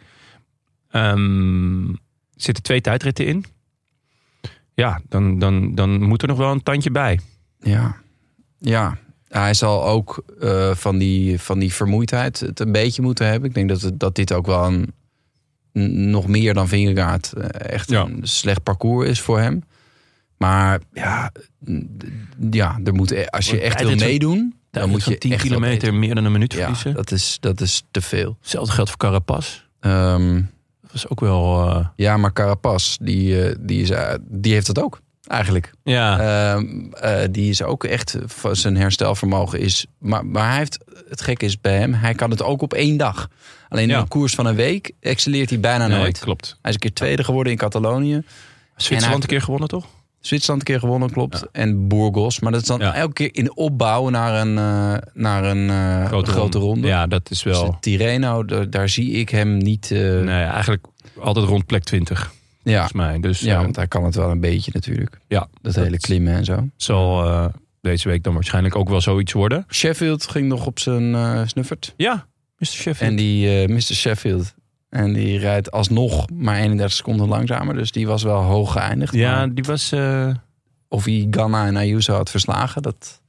Um, er zitten twee tijdritten in. Ja, dan, dan, dan moet er nog wel een tandje bij. Ja, ja. Hij zal ook uh, van, die, van die vermoeidheid het een beetje moeten hebben. Ik denk dat, het, dat dit ook wel een, n- nog meer dan Vingegaard echt ja. een slecht parcours is voor hem. Maar ja, ja er moet, als je echt wil meedoen... Dan moet je tien kilometer meer dan een minuut verliezen. Ja, dat is, dat is te veel. Hetzelfde geldt voor Carapaz. Um, dat was ook wel... Uh... Ja, maar Carapaz, die, uh, die, is, uh, die heeft dat ook, eigenlijk. Ja. Uh, uh, die is ook echt... Zijn herstelvermogen is... Maar, maar hij heeft... Het gekke is bij hem, hij kan het ook op één dag. Alleen ja. in een koers van een week excelleert hij bijna nee, nooit. Klopt. Hij is een keer tweede geworden in Catalonië. Zwitserland een keer gewonnen, toch? Zwitserland een keer gewonnen, klopt. Ja. En Burgos. Maar dat is dan ja. elke keer in opbouw naar een, uh, naar een uh, grote, grote ronde. Ja, dat is wel... Dus Tirreno, daar, daar zie ik hem niet... Uh... Nee, eigenlijk altijd rond plek twintig. Ja. Volgens mij. Dus, ja, uh, want hij kan het wel een beetje natuurlijk. Ja. Dat, dat hele klimmen en zo. Zal uh, deze week dan waarschijnlijk ook wel zoiets worden. Sheffield ging nog op zijn uh, snuffert. Ja, mister Sheffield. En die uh, mister Sheffield... En die rijdt alsnog maar eenendertig seconden langzamer. Dus die was wel hoog geëindigd. Ja, die was... Uh... Of hij Ganna en Ayuso had verslagen. Dat...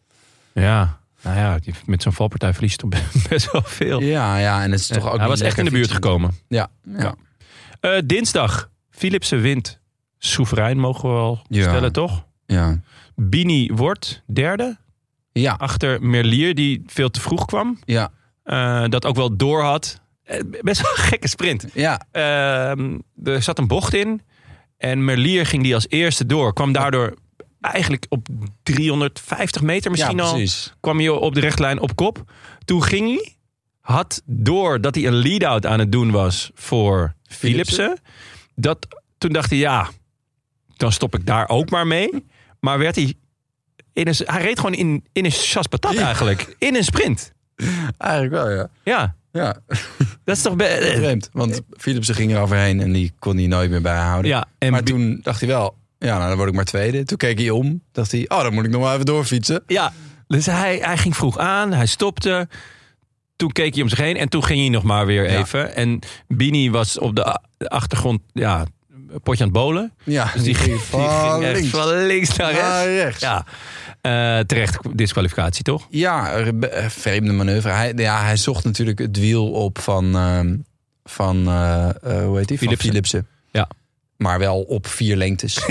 Ja, nou ja, met zo'n valpartij verliest toch best wel veel. Ja, ja en het is toch ook ja, hij was echt in de buurt fietsen. gekomen. Ja. ja. ja. Uh, dinsdag. Philipsen wint. Soeverein mogen we wel ja. stellen, toch? Ja. Bini wordt derde. Ja. Achter Merlier, die veel te vroeg kwam. Ja. Uh, dat ook wel door had. Best wel een gekke sprint. Ja. Uh, er zat een bocht in. En Merlier ging die als eerste door. Kwam daardoor eigenlijk op driehonderdvijftig meter misschien ja, al. Kwam hij op de rechtlijn op kop. Toen ging hij. Had door dat hij een lead-out aan het doen was voor Philipsen. Dat, toen dacht hij, ja, dan stop ik daar ook maar mee. Maar werd hij... In een, hij reed gewoon in, in een chaspatat ja. eigenlijk. In een sprint. Eigenlijk wel, ja. Ja. Ja, dat is toch be- vreemd. Want Philipsen ging er overheen en die kon hij nooit meer bijhouden. Ja, en maar toen dacht hij wel, ja, nou dan word ik maar tweede. Toen keek hij om, dacht hij, oh, dan moet ik nog wel even doorfietsen. Ja, dus hij, hij ging vroeg aan, hij stopte. Toen keek hij om zich heen en toen ging hij nog maar weer ja. even. En Bini was op de achtergrond, ja, potje aan het bolen. Ja, dus die, die ging, van, die ging links. echt van links naar rechts. Naar rechts. Ja. Uh, terecht disqualificatie, toch? Ja, vreemde manoeuvre. Hij, ja, hij zocht natuurlijk het wiel op van, uh, van uh, uh, hoe heet die? Van Philipsen. Ja. Maar wel op vier lengtes.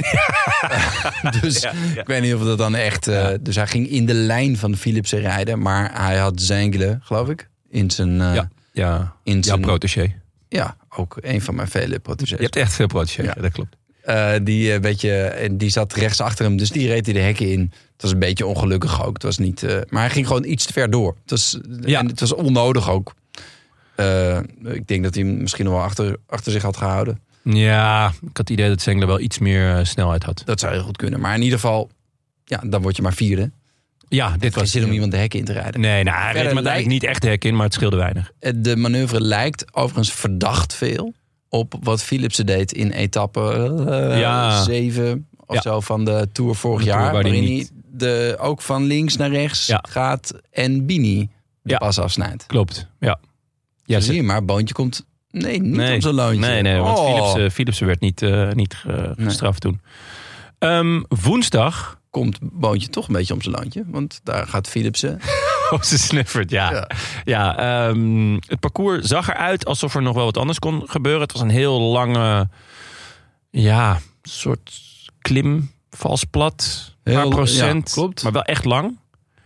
dus ja, ja. ik weet niet of dat dan echt... Uh, ja. Dus hij ging in de lijn van Philipsen rijden. Maar hij had Zengele, geloof ik, in zijn... Uh, ja, ja. in zijn protégé. Ja, ook een van mijn vele protégés. Je hebt echt veel protégés, ja. ja, dat klopt. Uh, die, uh, beetje, die zat rechts achter hem, dus die reed hij de hekken in. Het was een beetje ongelukkig ook. Het was niet, uh, maar hij ging gewoon iets te ver door. Het was, ja. en het was onnodig ook. Uh, ik denk dat hij hem misschien nog wel achter, achter zich had gehouden. Ja, ik had het idee dat Zengler wel iets meer uh, snelheid had. Dat zou heel goed kunnen. Maar in ieder geval, ja, dan word je maar vierde. Ja, dit was zin om iemand de hekken in te rijden. Nee, nou, hij reed me eigenlijk niet echt de hek in, maar het scheelde weinig. De manoeuvre lijkt overigens verdacht veel op wat Philipsen deed in etappe uh, ja. zeven of ja. zo van de Tour vorig de jaar. Tour waar waarin hij niet... de, ook van links naar rechts ja. gaat en Bini de ja. pas afsnijdt. Klopt, ja. Ja, zie je maar, Boontje komt... Nee, niet nee. op zijn loontje. Nee, nee, want oh. Philipsen, Philipsen werd niet, uh, niet uh, gestraft nee. toen. Um, woensdag... Komt Boontje toch een beetje om zijn loontje. Want daar gaat Philipsen... op zijn snuffert, ja. ja. ja um, het parcours zag eruit alsof er nog wel wat anders kon gebeuren. Het was een heel lange... Ja, soort klim, vals plat. Een paar procent, ja, klopt. Maar wel echt lang.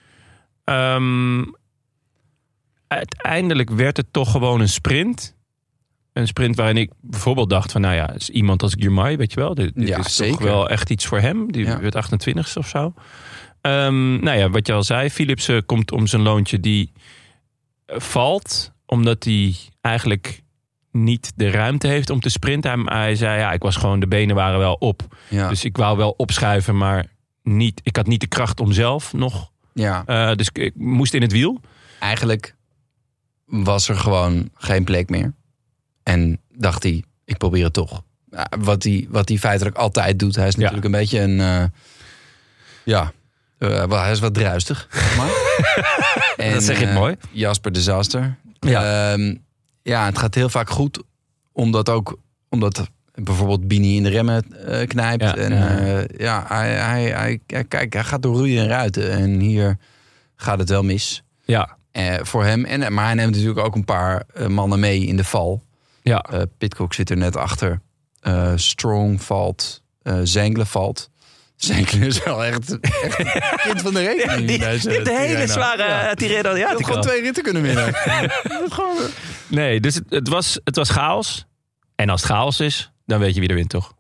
Um, uiteindelijk werd het toch gewoon een sprint. Een sprint waarin ik bijvoorbeeld dacht van... nou ja, is iemand als Girmay, weet je wel. Dit, dit ja, is zeker. toch wel echt iets voor hem. Die ja. werd achtentwintigste of zo. Um, nou ja, wat je al zei. Philipsen komt om zijn loontje. Die valt omdat hij eigenlijk niet de ruimte heeft om te sprinten. Hij, hij zei, ja, ik was gewoon... de benen waren wel op. Ja. Dus ik wou wel opschuiven, maar niet, ik had niet de kracht om zelf nog... Ja. Uh, dus ik, ik moest in het wiel. Eigenlijk was er gewoon geen plek meer. En dacht hij, ik probeer het toch. Wat hij, wat hij feitelijk altijd doet. Hij is natuurlijk ja. een beetje een... Uh, ja, uh, well, hij is wat druistig. Zeg maar. en, dat zeg je het uh, mooi. Jasper Disaster. Ja. Uh, ja, het gaat heel vaak goed. Omdat ook... Omdat bijvoorbeeld Bini in de remmen uh, knijpt. Ja, en ja, uh, ja hij, hij, hij, hij, kijk, hij gaat door roeien en ruiten. En hier gaat het wel mis. Ja. Uh, voor hem. En, maar hij neemt natuurlijk ook een paar uh, mannen mee in de val. Ja. Uh, Pidcock zit er net achter. Uh, Strong valt. Uh, Zengele valt. Zeker is wel echt, echt een kind van de rekening. Ja, die, deze die heeft een hele Tirreno. zware Ja. Tirreno Je Adriatico. had gewoon twee ritten kunnen winnen. Gewoon, Nee, dus het, het, was, het was chaos. En als het chaos is, dan weet je wie er wint, toch?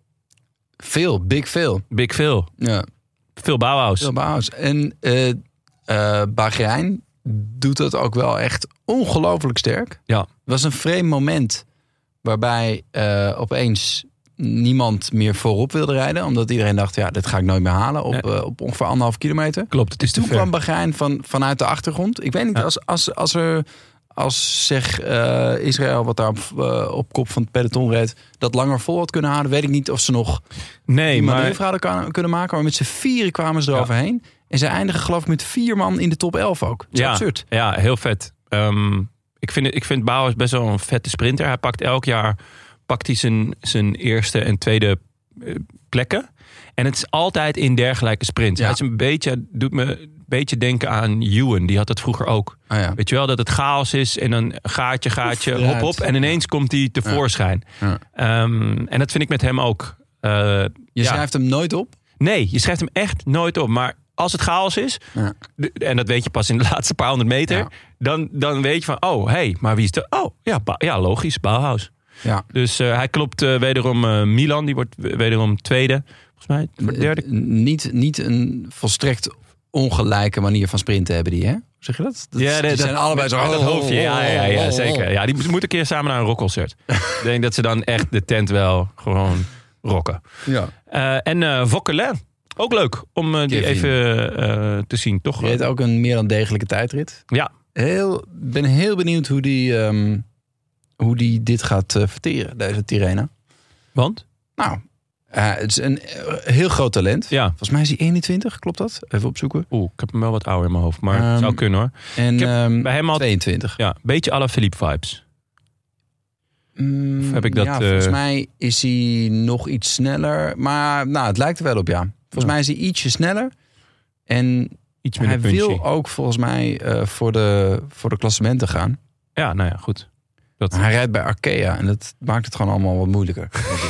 veel, big veel. Big Phil. Ja, Veel Bauhaus. veel Bauhaus. En uh, uh, Bahrein doet dat ook wel echt ongelooflijk sterk. Ja. Het was een vreemd moment waarbij uh, opeens niemand meer voorop wilde rijden. Omdat iedereen dacht, ja, dit ga ik nooit meer halen op, Ja. uh, op ongeveer anderhalf kilometer. Klopt, het is te Toen ver. kwam Bahrein van, vanuit de achtergrond. Ik weet niet, Ja. als, als, als er... Als zeg uh, Israël, wat daar op, uh, op kop van het peloton reed, dat langer vol had kunnen houden, weet ik niet of ze nog Nee, die maar manoeuvre hadden kan- kunnen maken. Maar met z'n vieren kwamen ze Ja. eroverheen. En ze eindigen geloof ik met vier man in de top elf ook. Dat is ja, absurd. ja, heel vet. Um, ik vind, het- ik vind Bauhaus best wel een vette sprinter. Hij pakt elk jaar pakt hij zijn, zijn eerste en tweede uh, plekken. En het is altijd in dergelijke sprints. Ja. Hij is een beetje, doet me een beetje denken aan Ewan. Die had het vroeger ook. Ah, ja. Weet je wel, dat het chaos is en dan gaatje, gaatje, Oef, hop, hop. En ineens komt hij tevoorschijn. Ja. Um, en dat vind ik met hem ook. Uh, Je ja. schrijft hem nooit op. Nee, je schrijft hem echt nooit op. Maar als het chaos is, Ja. de- en dat weet je pas in de laatste paar honderd meter, Ja. dan, dan weet je van, oh, hé, hey, maar wie is de... Oh, ja, Ba- ja logisch, Bauhaus. Ja. Dus uh, hij klopt uh, wederom uh, Milan, die wordt wederom tweede. Volgens mij, voor de derde. Niet, niet een volstrekt ongelijke manier van sprinten hebben die, hè? Hoe zeg je dat? dat Ja, die nee, zijn dat, allebei zo... met dat hoofdje. Ja, ja, ja, oh, oh, zeker. Ja, die moeten een keer samen naar een rockconcert. Ik denk dat ze dan echt de tent wel gewoon rocken. Ja. Uh, en uh, Vauquelin, ook leuk om uh, die Kevin. even uh, te zien, toch? Je reed ook een meer dan degelijke tijdrit. Ja, Heel, ben heel benieuwd hoe die, um, hoe die dit gaat uh, verteren, deze Tirreno. want? Nou, uh, het is een uh, heel groot talent. Ja. Volgens mij is hij eenentwintig, klopt dat? Even opzoeken. Oeh, ik heb hem wel wat ouder in mijn hoofd, maar Um, het zou kunnen hoor. En Ik heb um, bij hem al- tweeëntwintig. Ja, een beetje à la Philippe vibes. Mm, Of heb ik dat, ja, volgens uh, mij is hij nog iets sneller. Maar nou, het lijkt er wel op, ja. Volgens Ja. mij is hij ietsje sneller. En Iets hij minder punchy. wil ook volgens mij uh, voor, de, voor de klassementen gaan. Ja, nou ja, goed. Dat... Maar hij rijdt bij Arkea en dat maakt het gewoon allemaal wat moeilijker.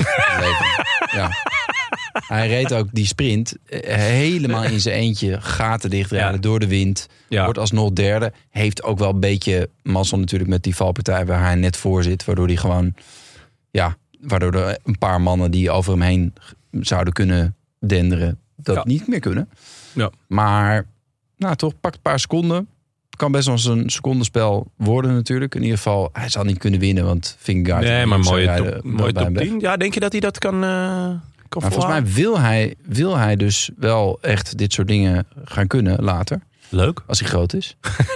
Ja. Hij reed ook die sprint eh, helemaal in zijn eentje, gaten dichtrijden Ja. door de wind. Ja. Wordt alsnog derde. Heeft ook wel een beetje mazzel natuurlijk met die valpartij waar hij net voor zit. Waardoor hij gewoon, ja, waardoor er een paar mannen die over hem heen zouden kunnen denderen, dat Ja. niet meer kunnen. Ja. Maar, nou toch, pakt een paar seconden. Het kan best wel eens een secondenspel worden natuurlijk. In ieder geval, hij zal niet kunnen winnen, want Vingegaard... Nee, maar zou mooie rijden top, wel mooie bij hem top weg. tien. Ja, denk je dat hij dat kan, uh, kan Maar volgens volhouden? mij wil hij, wil hij dus wel echt dit soort dingen gaan kunnen later. Leuk. Als hij groot is.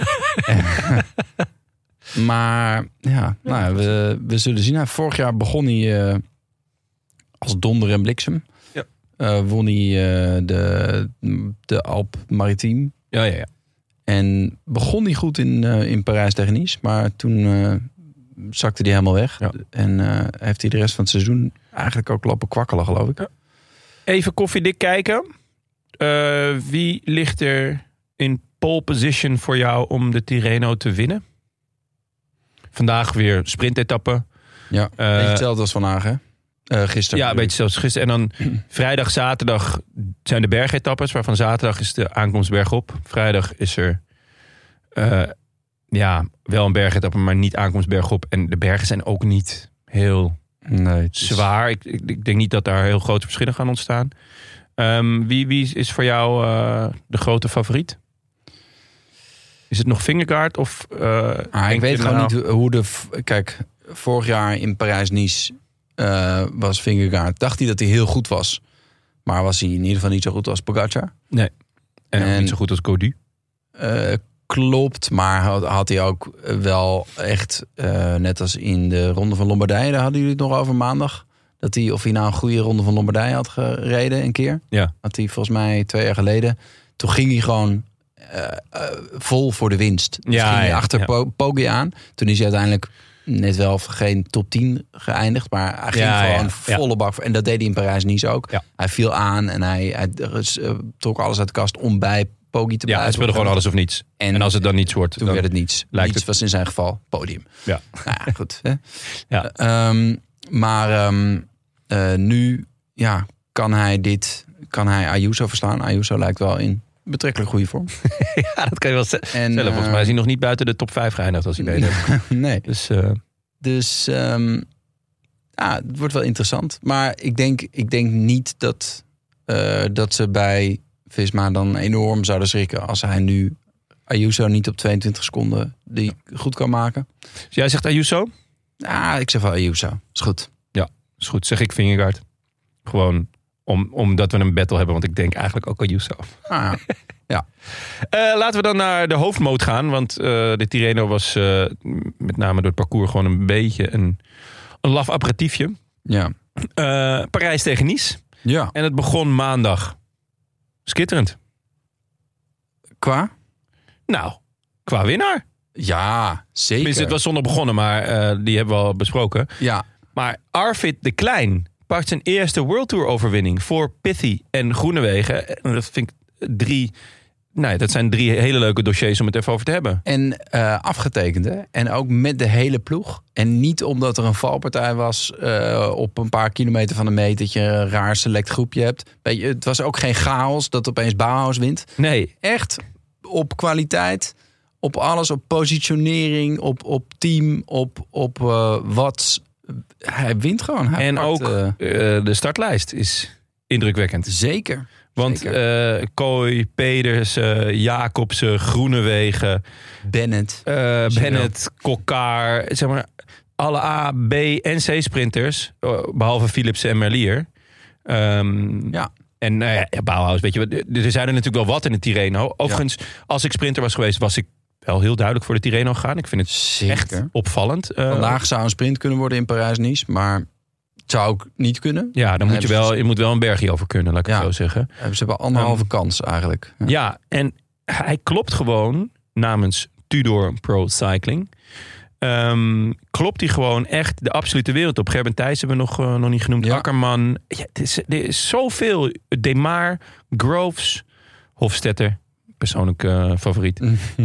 Maar ja, nou, we, we zullen zien. Nou, vorig jaar begon hij uh, als donder en bliksem. Ja. Uh, won hij uh, de, de Alpe Maritime. Ja, ja, ja. En begon hij goed in, uh, in Parijs tegen Nice. Maar toen uh, zakte hij helemaal weg. Ja. En uh, heeft hij de rest van het seizoen eigenlijk ook lopen kwakkelen, geloof ik. Ja. Even koffiedik kijken. Uh, wie ligt er in pole position voor jou om de Tirreno te winnen? Vandaag weer sprintetappe. Ja, Uh, beetje hetzelfde als vandaag, hè? Uh, gisteren. Ja, een beetje zoals gisteren. En dan vrijdag, zaterdag zijn de bergetappes. Waarvan zaterdag is de aankomst bergop. Vrijdag is er uh, ja, wel een bergetappe, maar niet aankomst bergop. En de bergen zijn ook niet heel Nee, het is- zwaar. Ik, ik, ik denk niet dat daar heel grote verschillen gaan ontstaan. Um, wie, wie is voor jou uh, de grote favoriet? Is het nog Vingegaard? Of, uh, Ah, ik denk weet je gewoon nou- niet hoe- hoe de... Kijk, vorig jaar in Parijs-Nice uh, was Vingegaard... dacht hij dat hij heel goed was. Maar was hij in ieder geval niet zo goed als Pogacar. Nee. En, ook En- niet zo goed als Gaudu. Uh, klopt, maar had, had hij ook wel echt... Uh, net als in de Ronde van Lombardije... daar hadden jullie het nog over maandag... dat hij, of hij nou een goede Ronde van Lombardije had gereden een keer. Ja. Had hij volgens mij twee jaar geleden. Toen ging hij gewoon uh, uh, vol voor de winst. Dus Ja, ging hij ja, achter ja. Po- Poggi aan. Toen is hij uiteindelijk net wel geen top tien geëindigd. Maar hij ging Ja, gewoon ja, volle bak voor. En dat deed hij in Parijs-Nice ook. Ja. Hij viel aan en hij, hij uh, trok alles uit de kast om bij Poggi te Ja, hij blijven. speelde gewoon alles of niets. En, En- als het dan niets wordt, Toen dan werd het niets. lijkt niets het- was in zijn geval podium. Ja. Nou ja, goed. Hè? Ja. Uh, um, maar um, uh, nu ja, kan hij dit kan hij Ayuso verslaan. Ayuso lijkt wel in betrekkelijk goede vorm. Ja, dat kan je wel zeggen. En, Zelf, volgens uh, mij is hij nog niet buiten de top vijf geëindigd als hij weet heeft. Nee. Dus, uh... dus um, ja, het wordt wel interessant. Maar ik denk, ik denk niet dat, uh, dat ze bij Visma dan enorm zouden schrikken als hij nu Ayuso niet op tweeëntwintig seconden die goed kan maken. Dus jij zegt Ayuso? Ja, ik zeg wel Ayuso. Is goed. Ja, is goed. Zeg ik Vingegaard. Gewoon om, omdat we een battle hebben, want ik denk eigenlijk ook Ayuso. Ah, ja. Uh, laten we dan naar de hoofdmoot gaan, want uh, de Tirreno was uh, met name door het parcours gewoon een beetje een, een laf aperitiefje. Ja. Uh, Parijs tegen Nice. Ja. En het begon maandag. Schitterend. Qua? Nou, qua winnaar. Ja, zeker. Tenminste, het was zondag begonnen, maar uh, die hebben we al besproken. Ja. Maar Arvid de Klein pakt zijn eerste World Tour overwinning voor Pithy en Groenewegen. En dat vind ik drie... Nee, dat zijn drie hele leuke dossiers om het even over te hebben. En uh, afgetekend, hè? En ook met de hele ploeg. En niet omdat er een valpartij was uh, op een paar kilometer van de meet, dat je een raar select groepje hebt. Weet je, het was ook geen chaos dat opeens Bauhaus wint. Nee. Echt op kwaliteit, op alles, op positionering, op, op team, op, op uh, wat. Hij wint gewoon. Hij en pakt, ook uh, uh, de startlijst is indrukwekkend. Zeker. Want uh, Kooi, Pedersen, Jacobsen, Groenewegen, Bennett, uh, Bennett, Kokkaar, zeg maar alle A, B en C sprinters, behalve Philipsen en Merlier. Um, ja. En uh, ja, Bauhaus, weet je, er zijn er natuurlijk wel wat in de Tirreno. Overigens, ja. als ik sprinter was geweest, was ik wel heel duidelijk voor de Tirreno gegaan. Ik vind het Zeker. echt opvallend. Uh, Vandaag zou een sprint kunnen worden in Parijs-Nice, maar het zou ook niet kunnen. Ja, dan, dan moet je wel, je moet wel een bergje over kunnen, laat ik ja. het zo zeggen. Ze hebben anderhalve um, kans eigenlijk. Ja. ja, en hij klopt gewoon namens Tudor Pro Cycling. Um, klopt hij gewoon echt de absolute wereld op. Gerben Thijs hebben we nog, uh, nog niet genoemd. Ja. Akkerman. Ja, het is, er is zoveel. Demar, Groves, Hofstetter. Persoonlijk uh, favoriet.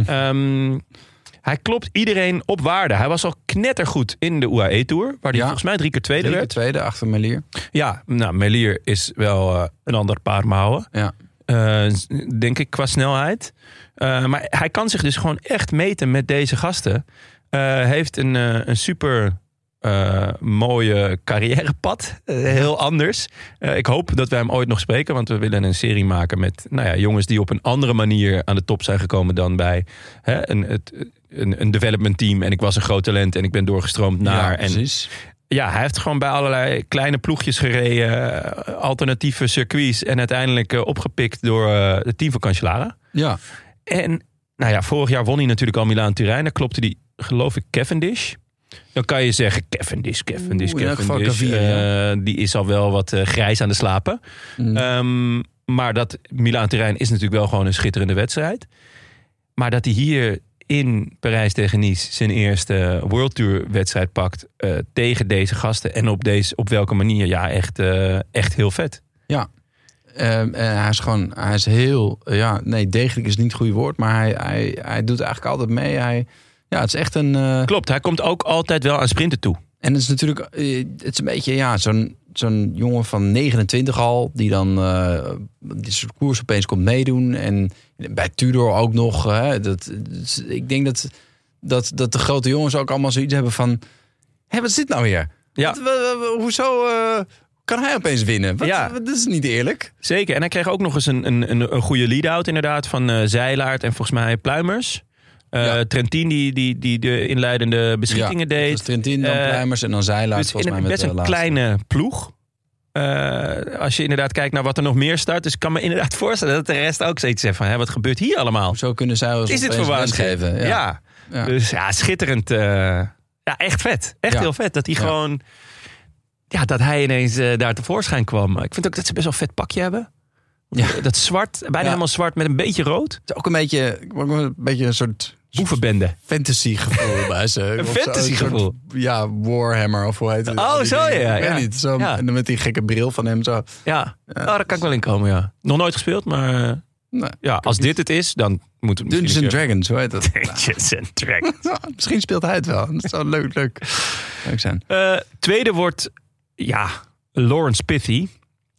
um, hij klopt iedereen op waarde. Hij was al knettergoed in de U A E-tour. Waar hij ja. volgens mij drie keer tweede drie werd. Drie keer tweede achter Merlier. Ja, nou, Merlier is wel uh, een ander paar mouwen. Ja. Uh, denk ik, qua snelheid. Uh, maar hij kan zich dus gewoon echt meten met deze gasten. Uh, heeft een, uh, een super uh, mooie carrièrepad. Uh, heel anders. Uh, ik hoop dat wij hem ooit nog spreken. Want we willen een serie maken met nou ja, jongens die op een andere manier aan de top zijn gekomen dan bij hè, een, het, een, een development team. En ik was een groot talent en ik ben doorgestroomd naar. Ja, precies. En ja, hij heeft gewoon bij allerlei kleine ploegjes gereden. Alternatieve circuits. En uiteindelijk uh, opgepikt door uh, het team van Cancellara. Ja. En nou ja, vorig jaar won hij natuurlijk al Milaan-Turijn. Dan klopte hij, geloof ik, Cavendish. Dan kan je zeggen Cavendish, Cavendish, Oeh, Cavendish. Cavier, uh, ja. Die is al wel wat uh, grijs aan de slapen. Mm. Um, maar dat Milaan-Turijn is natuurlijk wel gewoon een schitterende wedstrijd. Maar dat hij hier in Parijs tegen Nice zijn eerste World Tour wedstrijd pakt uh, tegen deze gasten. En op, deze, op welke manier? Ja, echt, uh, echt heel vet. Ja. Uh, uh, hij is gewoon, hij is heel, uh, ja, nee, degelijk is niet het goede woord, maar hij, hij, hij doet eigenlijk altijd mee. Hij, ja, het is echt een. Uh... Klopt, hij komt ook altijd wel aan sprinten toe. En het is natuurlijk, uh, het is een beetje, ja, zo'n, zo'n jongen van negenentwintig al, die dan uh, dit soort koers opeens komt meedoen. En bij Tudor ook nog. Uh, dat, dat, ik denk dat, dat, dat de grote jongens ook allemaal zoiets hebben van, hé, wat is dit nou weer? Ja. Wat, wat, wat, hoezo? Uh... Kan hij opeens winnen? Wat, ja. Dat is niet eerlijk. Zeker. En hij kreeg ook nog eens een, een, een goede lead-out inderdaad van uh, Zeilaert en volgens mij Pluimers. Uh, ja. Trentin die, die, die de inleidende beschietingen ja, deed. Dus Trentin, dan uh, Pluimers en dan Zeilaert. Dus volgens in mij best met een de kleine ploeg. Uh, als je inderdaad kijkt naar wat er nog meer start. Dus ik kan me inderdaad voorstellen dat de rest ook zoiets zegt van, hè, wat gebeurt hier allemaal? Zo kunnen zij ons is dit verwaardigd geven? Ja. Ja. ja. Dus ja, schitterend. Uh, ja, echt vet. Echt ja. heel vet. Dat hij ja. gewoon... Ja, dat hij ineens uh, daar tevoorschijn kwam. Ik vind ook dat ze best wel een vet pakje hebben. Ja. Dat zwart, bijna ja. helemaal zwart met een beetje rood. Het is ook een beetje, een beetje een soort... boevenbende. Fantasy gevoel bij ze. Een fantasy gevoel? Soort, ja, Warhammer of hoe heet het? Oh, zo ja. Ik ja. weet niet. Zo, ja. En met die gekke bril van hem zo. Ja, ja. Oh, daar kan ik wel in komen, ja. Nog nooit gespeeld, maar... Uh, nee, ja, als dit het is, dan moet het Dungeons and Dragons, hoe heet dat? Dungeons and Dragons. Ja, misschien speelt hij het wel. Dat zou leuk, leuk, leuk zijn. Uh, tweede wordt... Ja, Lawrence Pithy.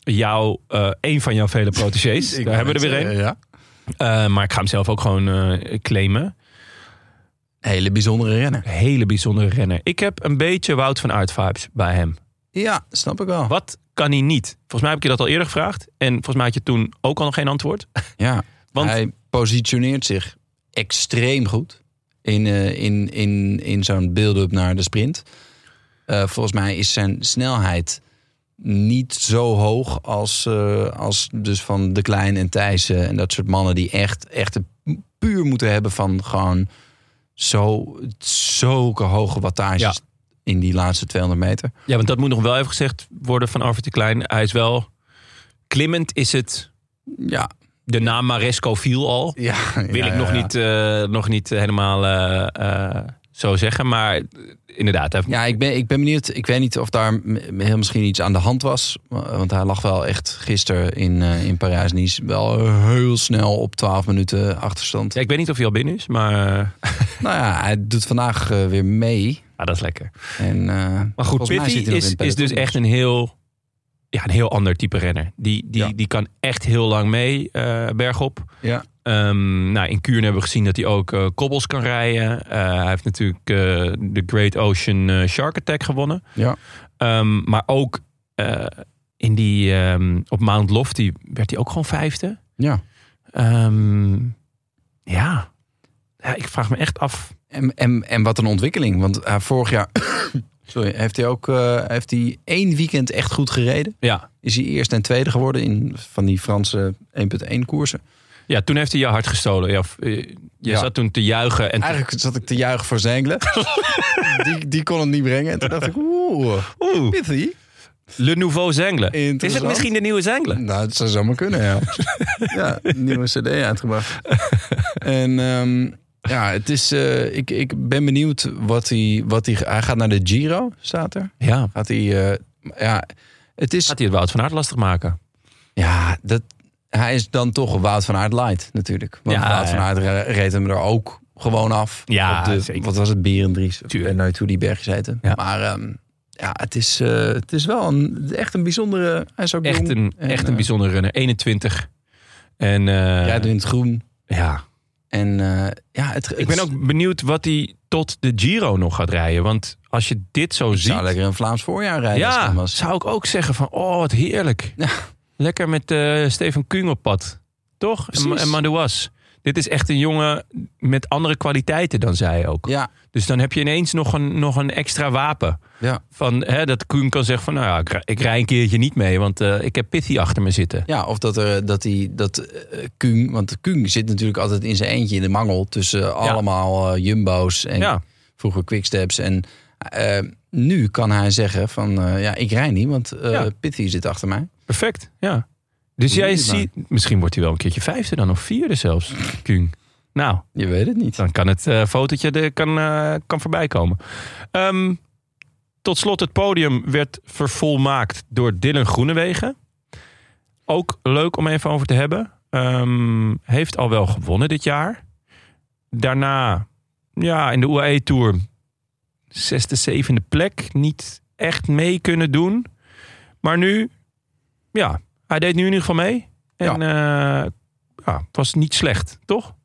jou, uh, een van jouw vele protégés. Daar hebben we er weer een. Ja. Uh, maar ik ga hem zelf ook gewoon uh, claimen. Hele bijzondere renner. Hele bijzondere renner. Ik heb een beetje Wout van Aert vibes bij hem. Ja, snap ik wel. Wat kan hij niet? Volgens mij heb ik je dat al eerder gevraagd. En volgens mij had je toen ook al nog geen antwoord. Ja, Want hij positioneert zich extreem goed in, uh, in, in, in zo'n build-up naar de sprint. Uh, volgens mij is zijn snelheid niet zo hoog als, uh, als dus van De Klein en Thijssen en dat soort mannen die echt, echt puur moeten hebben van gewoon zo, zulke hoge wattages ja. in die laatste tweehonderd meter. Ja, want dat moet nog wel even gezegd worden van Arvid de Klein. Hij is wel klimmend, is het. Ja. De naam Maresco viel al. Ja, Wil ja, ik nog, ja. Niet, uh, nog niet helemaal uh, uh, zo zeggen. Maar inderdaad. Hij... Ja, ik ben, ik ben benieuwd. Ik weet niet of daar heel misschien iets aan de hand was. Want hij lag wel echt gisteren in, uh, in Parijs-Nice. Wel heel snel op twaalf minuten achterstand. Ja, ik weet niet of hij al binnen is, maar... Uh... Nou ja, hij doet vandaag uh, weer mee. Ah, dat is lekker. En, uh, maar goed, Pitty is, is dus echt een heel... Ja, een heel ander type renner. Die, die, ja. die kan echt heel lang mee uh, bergop. Ja. Um, nou, in Kuurne hebben we gezien dat hij ook uh, kobbels kan rijden. Uh, hij heeft natuurlijk uh, de Great Ocean uh, Shark Attack gewonnen. Ja. Um, maar ook uh, in die, um, op Mount Lofty werd hij ook gewoon vijfde. Ja. Um, ja. ja. Ik vraag me echt af. En, en, en wat een ontwikkeling. Want uh, vorig jaar... Sorry, heeft hij ook uh, heeft hij één weekend echt goed gereden? Ja. Is hij eerste en tweede geworden in van die Franse één punt één koersen? Ja, toen heeft hij je hart gestolen. Ja, je ja. zat toen te juichen. En Eigenlijk zat ik te juichen voor Zengelen. die, die kon het niet brengen. En toen dacht ik, oeh, oeh. Pitty. Le Nouveau Zengelen. Is het misschien de nieuwe Zengelen? Nou, het zou zomaar kunnen, ja. ja, een nieuwe cd uitgebracht. en... Um, Ja, het is. Uh, ik, ik ben benieuwd wat hij. Wat hij, hij gaat naar de Giro, staat er. Ja. Gaat hij. Uh, ja, het is. Gaat hij het Wout van Aert lastig maken? Ja, dat. Hij is dan toch Wout van Aert light, natuurlijk. Want ja, Wout van Aert ja. reed hem er ook gewoon af. Ja, op de, zeker. Wat was het, Berendries? Ik weet nooit hoe die bergjes heten. Ja. Maar um, ja, het is. Uh, het is wel een, echt een bijzondere. Hij is ook echt jong. Een, en, echt een bijzondere runner. eenentwintig. En. Uh, rijdt in het groen. Ja. En uh, ja, het, het, ik ben ook benieuwd wat hij tot de Giro nog gaat rijden. Want als je dit zo ziet... zou lekker een Vlaams voorjaar rijden. Ja, was. zou ik ook zeggen van... Oh, wat heerlijk. Ja. Lekker met uh, Steven Kung op pad. Toch? En, en Madouas. Dit is echt een jongen met andere kwaliteiten dan zij ook. Ja. Dus dan heb je ineens nog een, nog een extra wapen. Ja. Van, hè, dat Kung kan zeggen van... Nou ja, ik, ik rij een keertje niet mee. Want uh, ik heb Pitty achter me zitten. Ja, of dat er dat die dat uh, Kung... Want Kung zit natuurlijk altijd in zijn eentje in de mangel... tussen ja. allemaal uh, Jumbo's en ja. vroeger Quicksteps. En uh, nu kan hij zeggen van... Uh, ja, ik rij niet, want uh, ja. Pitty zit achter mij. Perfect, ja. Dus jij ziet... Misschien wordt hij wel een keertje vijfde dan. Of vierde zelfs, Kung. Nou, je weet het niet. Dan kan het uh, fotootje de, kan, uh, kan voorbij komen. Um, tot slot, het podium werd vervolmaakt door Dylan Groenewegen. Ook leuk om even over te hebben. Um, heeft al wel gewonnen dit jaar. Daarna, ja, in de U A E Tour... zesde, zevende plek. Niet echt mee kunnen doen. Maar nu, ja, hij deed nu in ieder geval mee. En ja, uh, ja het was niet slecht, toch?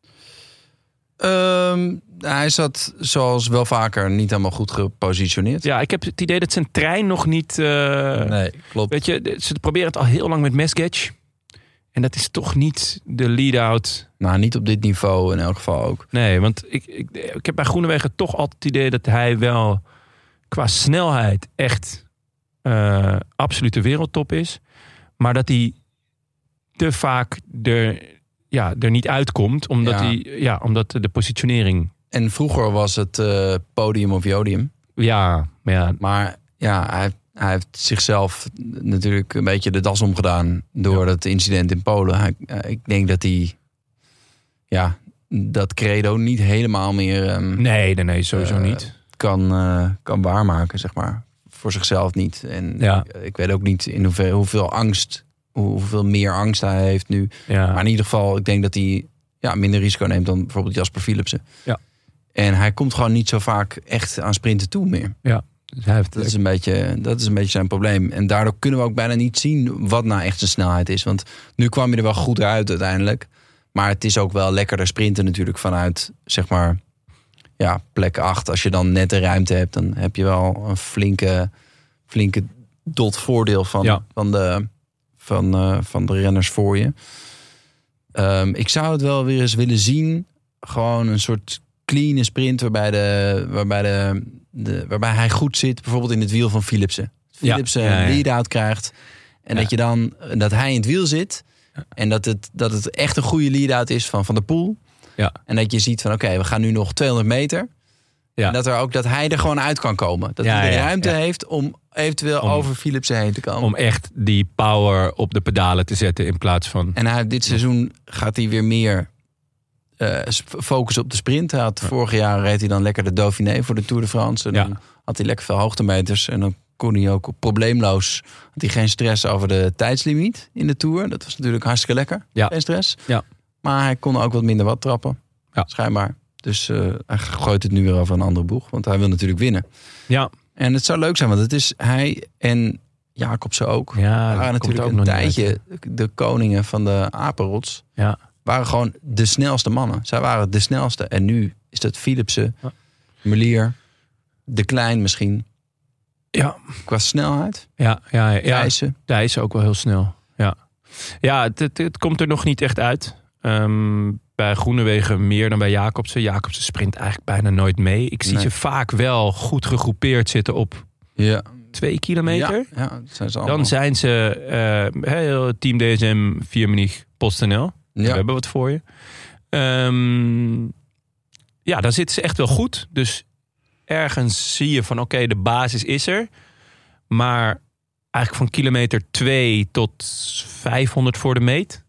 Um, hij zat zoals wel vaker niet helemaal goed gepositioneerd. Ja, ik heb het idee dat zijn trein nog niet... Uh, nee, klopt. Weet je, ze proberen het al heel lang met Mesgetch. En dat is toch niet de lead-out. Nou, niet op dit niveau in elk geval ook. Nee, want ik, ik, ik heb bij Groenewegen toch altijd het idee dat hij wel qua snelheid echt uh, absolute wereldtop is. Maar dat hij te vaak er, ja, er niet uitkomt. Omdat, ja. Hij, ja, omdat de positionering... En vroeger was het uh, podium of jodium. Ja, ja. Maar ja, hij, hij heeft zichzelf natuurlijk een beetje de das omgedaan door ja. dat incident in Polen. Hij, ik denk dat hij ja, dat credo niet helemaal meer... Um, nee, nee, nee, sowieso uh, niet. Kan, uh, kan waarmaken, zeg maar. Voor zichzelf niet. En ja. ik, ik weet ook niet in hoeveel, hoeveel angst, hoeveel meer angst hij heeft nu. Ja. Maar in ieder geval, ik denk dat hij ja, minder risico neemt dan bijvoorbeeld Jasper Philipsen. Ja. En hij komt gewoon niet zo vaak echt aan sprinten toe meer. Ja. Dus hij heeft dat, is een beetje, dat is een beetje zijn probleem. En daardoor kunnen we ook bijna niet zien wat nou echt zijn snelheid is. Want nu kwam je er wel goed uit uiteindelijk. Maar het is ook wel lekkerder sprinten natuurlijk vanuit, zeg maar, ja, plek acht. Als je dan net de ruimte hebt, dan heb je wel een flinke, flinke dot voordeel van, ja. van, de, van, uh, van de renners voor je. Um, ik zou het wel weer eens willen zien. Gewoon een soort clean sprint waarbij, de, waarbij, de, de, waarbij hij goed zit. Bijvoorbeeld in het wiel van Philipsen. Philipsen ja, ja, ja. een lead-out krijgt. En ja. dat je dan dat hij in het wiel zit. Ja. En dat het, dat het echt een goede lead-out is van Van der Poel. Ja. En dat je ziet van oké, okay, we gaan nu nog tweehonderd meter. Ja. En dat, er ook, dat hij er gewoon uit kan komen. Dat ja, hij de ja, ruimte ja. heeft om eventueel om, over Philipsen heen te komen. Om echt die power op de pedalen te zetten in plaats van... En hij, dit seizoen gaat hij weer meer uh, focussen op de sprint. Hij had, ja. Vorig jaar reed hij dan lekker de Dauphiné voor de Tour de France. En ja. dan had hij lekker veel hoogtemeters. En dan kon hij ook probleemloos... had hij geen stress over de tijdslimiet in de Tour. Dat was natuurlijk hartstikke lekker. Ja. Geen stress. Ja. Maar hij kon ook wat minder wat trappen. Ja. Schijnbaar. Dus uh, hij gooit het nu weer over een andere boeg. Want hij wil natuurlijk winnen. Ja. En het zou leuk zijn, want het is hij en Jacobsen ook. Ja, waren natuurlijk ook een tijdje de koningen van de apenrots. Ja. Waren gewoon de snelste mannen. Zij waren de snelste. En nu is dat Philipsen, ja. Merlier, De Klein misschien. Ja. Qua snelheid. Ja, ja, ja. Thijssen. Thijssen ook wel heel snel. Ja, ja het, het, het komt er nog niet echt uit. Um, bij Groenewegen meer dan bij Jacobsen. Jacobsen sprint eigenlijk bijna nooit mee. Ik zie nee. ze vaak wel goed gegroepeerd zitten op ja. twee kilometer. Ja, ja, zijn ze dan zijn ze uh, heel Team D S M, vier Munich, PostNL. Ja. We hebben wat voor je. Um, ja, dan zitten ze echt wel goed. Dus ergens zie je van oké, okay, de basis is er. Maar eigenlijk van kilometer twee tot vijfhonderd voor de meet...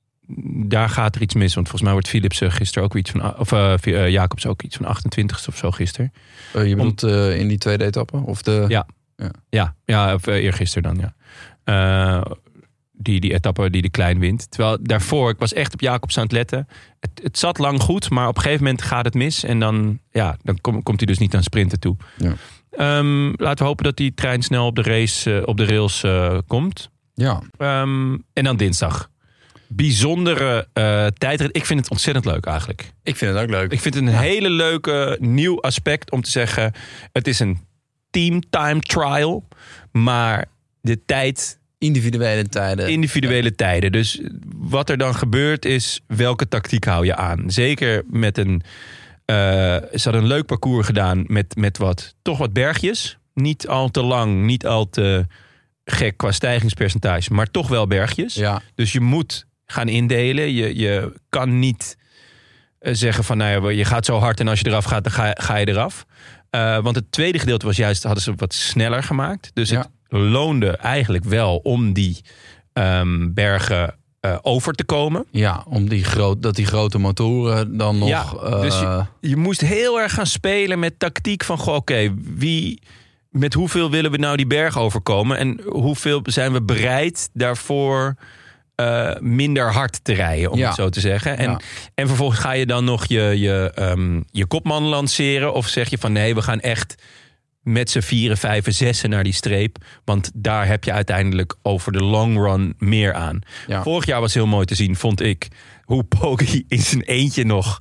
daar gaat er iets mis. Want volgens mij wordt Philipsen gisteren ook iets van... of uh, uh, Jacobs ook iets van achtentwintigste of zo gisteren. Uh, je bedoelt uh, in die tweede etappe? Of de... Ja, ja, ja, ja of uh, eergisteren dan, ja. Uh, die, die etappe die de Klein wint. Terwijl daarvoor, ik was echt op Jacobs aan het letten. Het, het zat lang goed, maar op een gegeven moment gaat het mis. En dan, ja, dan kom, komt hij dus niet aan sprinten toe. Ja. Um, laten we hopen dat die trein snel op de race, uh, op de rails uh, komt. Ja. Um, en dan dinsdag. Bijzondere uh, tijdrit. Ik vind het ontzettend leuk eigenlijk. Ik vind het ook leuk. Ik vind het een ja. hele leuke nieuw aspect om te zeggen... het is een teamtime trial, maar de tijd... Individuele tijden. Individuele ja. tijden. Dus wat er dan gebeurt is, welke tactiek hou je aan? Zeker met een... Uh, ze hadden een leuk parcours gedaan met, met wat, toch wat bergjes. Niet al te lang, niet al te gek qua stijgingspercentage, maar toch wel bergjes. Ja. Dus je moet gaan indelen. Je, je kan niet uh, zeggen van, nou ja, je gaat zo hard en als je eraf gaat, dan ga, ga je eraf. Uh, want het tweede gedeelte was juist, hadden ze wat sneller gemaakt. Dus ja. het loonde eigenlijk wel om die um, bergen uh, over te komen. Ja, om die groot, dat die grote motoren dan nog... Ja, uh... dus je, je moest heel erg gaan spelen met tactiek van... Oké, okay, wie... met hoeveel willen we nou die berg overkomen? En hoeveel zijn we bereid daarvoor uh, minder hard te rijden, om ja. het zo te zeggen. En, ja. en vervolgens ga je dan nog je, je, um, je kopman lanceren? Of zeg je van nee, we gaan echt met z'n vieren, vijven, zessen naar die streep. Want daar heb je uiteindelijk over de long run meer aan. Ja. Vorig jaar was heel mooi te zien, vond ik, hoe Poggi in zijn eentje nog...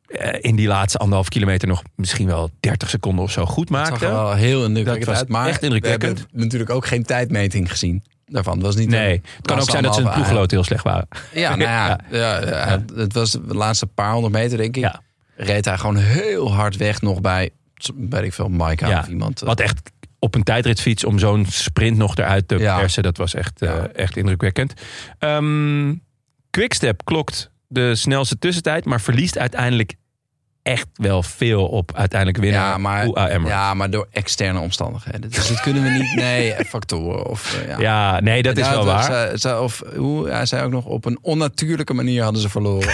in die laatste anderhalf kilometer nog misschien wel dertig seconden of zo goed maakte. Dat zag er wel heel indrukwekkend uit. Maar echt indrukwekkend. We hebben natuurlijk ook geen tijdmeting gezien daarvan. Het was niet nee, het kan ook zijn dat ze in het ploeggenoten heel slecht waren. Ja, nou ja, ja. ja, ja het was de laatste paar honderd meter, denk ik. Ja. Reed hij gewoon heel hard weg nog bij, weet ik veel, Mike ja, of iemand. Wat echt op een tijdritfiets om zo'n sprint nog eruit te ja. persen, dat was echt, ja. uh, echt indrukwekkend. Um, Quickstep klokt de snelste tussentijd, maar verliest uiteindelijk echt wel veel op uiteindelijk winnen. Ja, maar, ja, maar door externe omstandigheden. Dus dat kunnen we niet... Nee, factoren. Of, uh, ja. ja, nee, dat is ja, wel waar. Ze, ze, of hoe, hij zei ook nog, op een onnatuurlijke manier hadden ze verloren.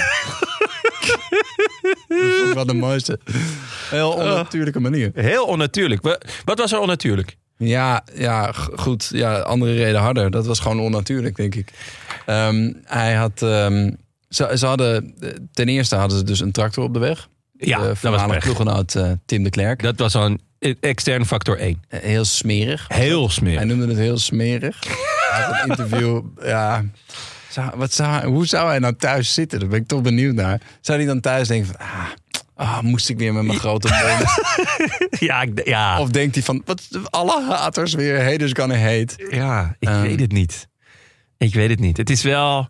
Wat de mooiste. Heel onnatuurlijke manier. Uh, heel onnatuurlijk. Wat was er onnatuurlijk? Ja, ja, goed. Ja, andere reden harder. Dat was gewoon onnatuurlijk, denk ik. Um, hij had... Um, ze, ze hadden... Ten eerste hadden ze dus een tractor op de weg. Ja, de voormalige ploeggenoot uh, Tim de Klerk. Dat was al een extern factor één. Heel smerig. Heel smerig. Hij noemde het heel smerig. Hij had een interview, ja... Zou, wat zou, hoe zou hij nou thuis zitten? Daar ben ik toch benieuwd naar. Zou hij dan thuis denken van... Ah, oh, moest ik weer met mijn grote mond? ja, ik, ja. Of denkt hij van... Wat, alle haters weer, haters gonna hate. Ja, ik Um, weet het niet. Ik weet het niet. Het is wel...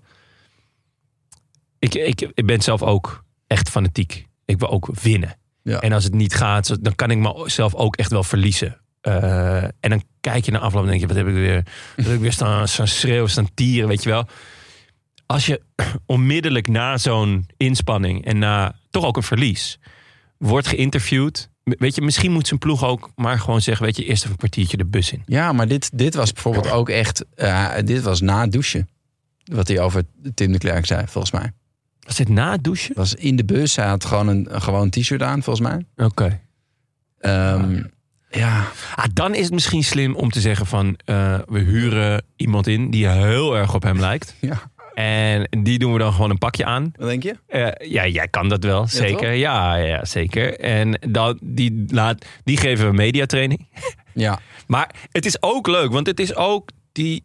Ik, ik, ik ben zelf ook echt fanatiek. Ik wil ook winnen. Ja. En als het niet gaat, dan kan ik mezelf ook echt wel verliezen. Uh, en dan kijk je naar afloop en denk je... Wat heb ik weer, wat heb ik weer staan, staan schreeuwen, staan tieren, weet je wel... Als je onmiddellijk na zo'n inspanning en na toch ook een verlies wordt geïnterviewd, weet je, misschien moet zijn ploeg ook maar gewoon zeggen, weet je, eerst even een kwartiertje de bus in. Ja, maar dit, dit was bijvoorbeeld ook echt, uh, dit was na het douchen. Wat hij over Tim de Klerk zei, volgens mij. Was dit na het douchen? Was in de bus, hij had gewoon een, een gewoon t-shirt aan, volgens mij. Oké. Okay. Um, ja. Ah, dan is het misschien slim om te zeggen van, uh, we huren iemand in die heel erg op hem lijkt. Ja. En die doen we dan gewoon een pakje aan. Wat denk je? Uh, ja, jij kan dat wel, ja, zeker. Ja, ja, zeker. En dan, die, laat, die geven we mediatraining. Ja. Maar het is ook leuk, want het is ook die...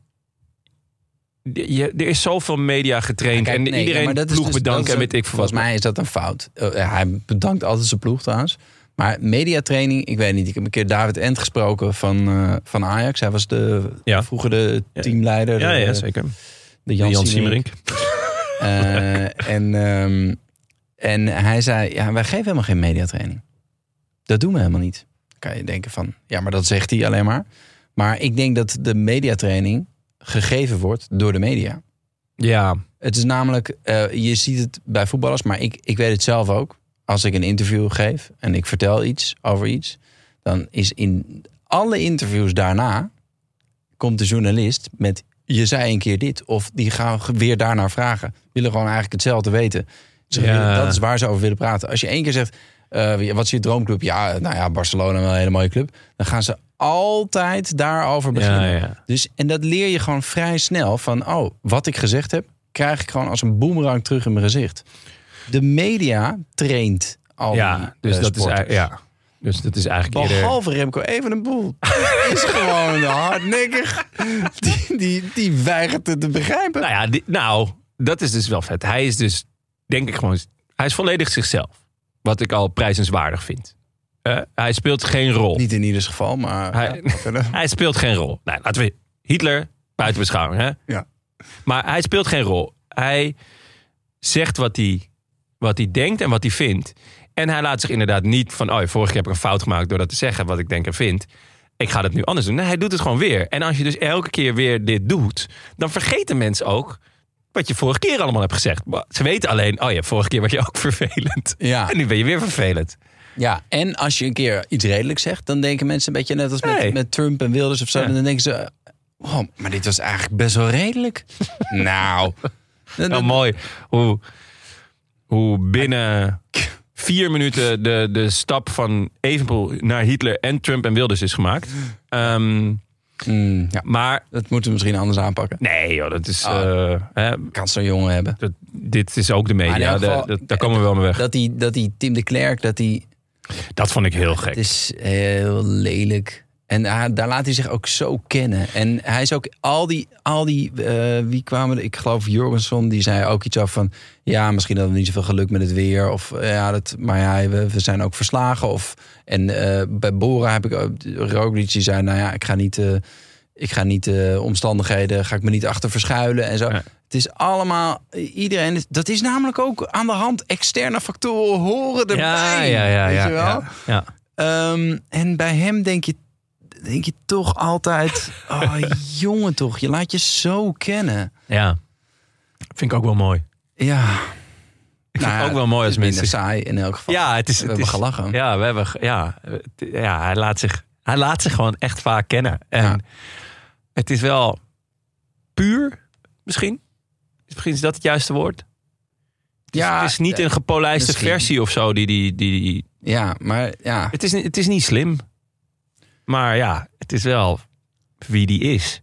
die je, er is zoveel media getraind. Ja, kijk, en nee, iedereen ja, maar dat ploeg is dus, bedanken. En weet ik volgens mij is dat een fout. Uh, hij bedankt altijd zijn ploeg trouwens. Maar mediatraining, ik weet niet. Ik heb een keer David Ent gesproken van, uh, van Ajax. Hij was de, ja. vroeger de teamleider. Ja, ja, de, zeker. De Jan, Jan Siemerink. uh, en, um, en hij zei, ja, wij geven helemaal geen mediatraining. Dat doen we helemaal niet. Dan kan je denken van, ja, maar dat zegt hij alleen maar. Maar ik denk dat de mediatraining gegeven wordt door de media. Ja. Het is namelijk, uh, je ziet het bij voetballers, maar ik, ik weet het zelf ook. Als ik een interview geef en ik vertel iets over iets, dan is in alle interviews daarna komt de journalist met, je zei een keer dit, of die gaan weer daarnaar vragen. Willen gewoon eigenlijk hetzelfde weten. Ze ja. willen, dat is waar ze over willen praten. Als je één keer zegt, uh, wat is je droomclub? Ja, nou ja, Barcelona, wel een hele mooie club. Dan gaan ze altijd daarover beginnen. Ja, ja. Dus, en dat leer je gewoon vrij snel van, oh, wat ik gezegd heb, krijg ik gewoon als een boemerang terug in mijn gezicht. De media traint al ja, die dus uh, dat sporters. is, ja. Dus dat is eigenlijk Behalve eerder... Remco Evenepoel. is gewoon hardnekkig. Die, die, die weigert het te begrijpen. Nou ja, die, nou, dat is dus wel vet. Hij is dus, denk ik gewoon... Hij is volledig zichzelf. Wat ik al prijzenswaardig vind. Uh, hij speelt geen rol. Niet in ieder geval, maar... Hij, ja, hij speelt geen rol. Nou, laten we... Hitler, buiten beschouwing, hè? Ja. Maar hij speelt geen rol. Hij zegt wat hij, wat hij denkt en wat hij vindt. En hij laat zich inderdaad niet van... oh, vorige keer heb ik een fout gemaakt door dat te zeggen... wat ik denk en vind. Ik ga dat nu anders doen. Nee, hij doet het gewoon weer. En als je dus elke keer weer dit doet... dan vergeten mensen ook... wat je vorige keer allemaal hebt gezegd. Ze weten alleen... oh ja, vorige keer was je ook vervelend. Ja. En nu ben je weer vervelend. Ja, en als je een keer iets redelijk zegt... dan denken mensen een beetje net als met, nee. met Trump en Wilders of zo. Ja. En dan denken ze... oh, maar dit was eigenlijk best wel redelijk. nou... Nou, mooi. Hoe, hoe binnen... vier minuten de, de stap van Evenepoel naar Hitler en Trump en Wilders is gemaakt. Um, mm, ja. Maar... dat moeten we misschien anders aanpakken. Nee joh, dat is... Oh. Uh, hè, kan zo'n jongen hebben. Dat, dit is ook de media. Geval, de, de, daar komen we wel mee weg. Dat die, dat die Tim de Klerk, dat die... Dat vond ik heel gek. Het is heel lelijk. En uh, daar laat hij zich ook zo kennen. En hij is ook al die... Al die uh, wie kwamen er? Ik geloof Jorgensen, die zei ook iets af van... ja, misschien hadden we niet zoveel geluk met het weer. Of uh, ja, dat, maar ja, we, we zijn ook verslagen. Of, en uh, bij Bora heb ik ook... Roglic die zei, nou ja, ik ga niet... Uh, ik ga niet uh, omstandigheden... ga ik me niet achter verschuilen en zo. Ja. Het is allemaal... Iedereen... Dat is namelijk ook aan de hand. Externe factoren horen erbij. Ja, ja, ja. Weet ja, je wel? ja, ja. Um, en bij hem denk je... denk je toch altijd... oh, jongen toch, je laat je zo kennen. Ja, vind ik ook wel mooi. Ja. Ik nou, vind het ook wel mooi als mensen... Het is minder saai in elk geval. Ja, het is... We het hebben is, gelachen. Ja, we hebben... Ja, ja hij, laat zich, hij laat zich gewoon echt vaak kennen. En ja. Het is wel puur, misschien. Misschien is dat het juiste woord. Het is, ja, het is niet een gepolijste misschien. versie of zo. Die, die, die, die... Ja, maar ja. Het is, het is niet slim. Maar ja, het is wel wie die is.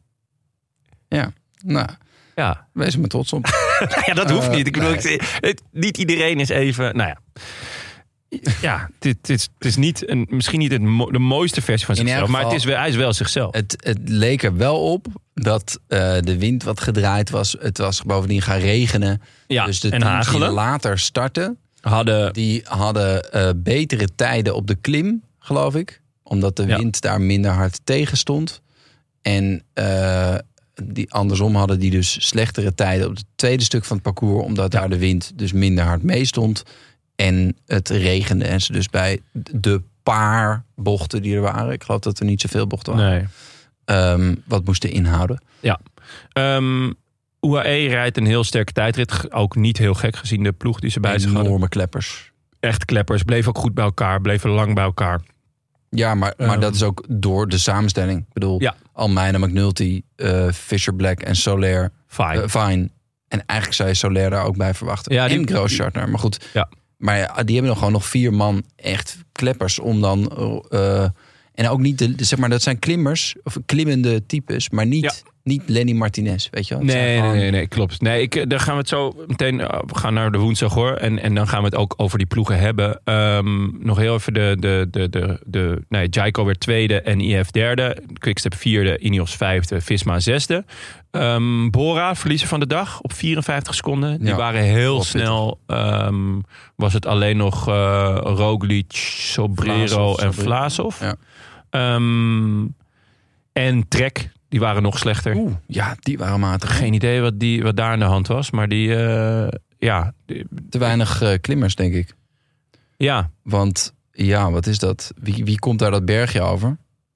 Ja, nou... Ja. Wees er maar trots op. ja, dat hoeft uh, niet. Ik bedoel, nee. ik, het, niet iedereen is even... Nou ja. Ja, dit is, het is niet een, misschien niet het mo- de mooiste versie van zichzelf. geval, maar het is wel, hij is wel zichzelf. Het, het leek er wel op dat uh, de wind wat gedraaid was. Het was bovendien gaan regenen. Ja, dus de en teams die hagelen. later starten... Hadden, die hadden uh, betere tijden op de klim, geloof ik. Omdat de Ja. wind daar minder hard tegen stond. En uh, die, andersom hadden die dus slechtere tijden op het tweede stuk van het parcours. Omdat Ja. daar de wind dus minder hard mee stond. En het regende. En ze dus bij de paar bochten die er waren. Ik geloof dat er niet zoveel bochten waren. nee. Um, wat moesten inhouden. Ja. Um, U A E rijdt een heel sterke tijdrit. Ook niet heel gek gezien de ploeg die ze bij zich hadden. Enorme kleppers. Echt kleppers. Bleven ook goed bij elkaar. Bleven lang bij elkaar. Ja, maar, maar Um, dat is ook door de samenstelling. Ik bedoel, Ja. Almeida, McNulty, uh, Fisher Black en Soler. Fine. Uh, fine. En eigenlijk zou je Soler daar ook bij verwachten. Ja, die- en Grooschartner. Maar goed. Ja. Maar ja, die hebben nog gewoon nog vier man echt kleppers om dan... Uh, en ook niet, de, zeg maar, dat zijn klimmers, of klimmende types, maar niet, Ja. niet Lenny Martinez, weet je wel? Het zijn Nee, gewoon- nee, nee, nee, klopt. Nee, ik, daar gaan we het zo meteen... uh, We gaan naar de woensdag hoor. En, en dan gaan we het ook over die ploegen hebben. Um, nog heel even de... de, de, de, de nee, Jayco weer tweede en I F derde. Quickstep vierde, Ineos vijfde, Visma zesde. Um, Bora, verliezer van de dag, op vierenvijftig seconden. Die Ja, waren heel wel snel. Um, was het alleen nog uh, Roglic, Sobrero Vlasov, en Sobrero. Vlasov. Ja. Um, en Trek, die waren nog slechter. Oeh, ja, die waren matig. Geen idee wat, die, wat daar aan de hand was. Maar die, uh, ja. Die, Te weinig uh, klimmers, denk ik. ja. Want, ja, wat is dat? Wie, wie komt daar dat bergje over?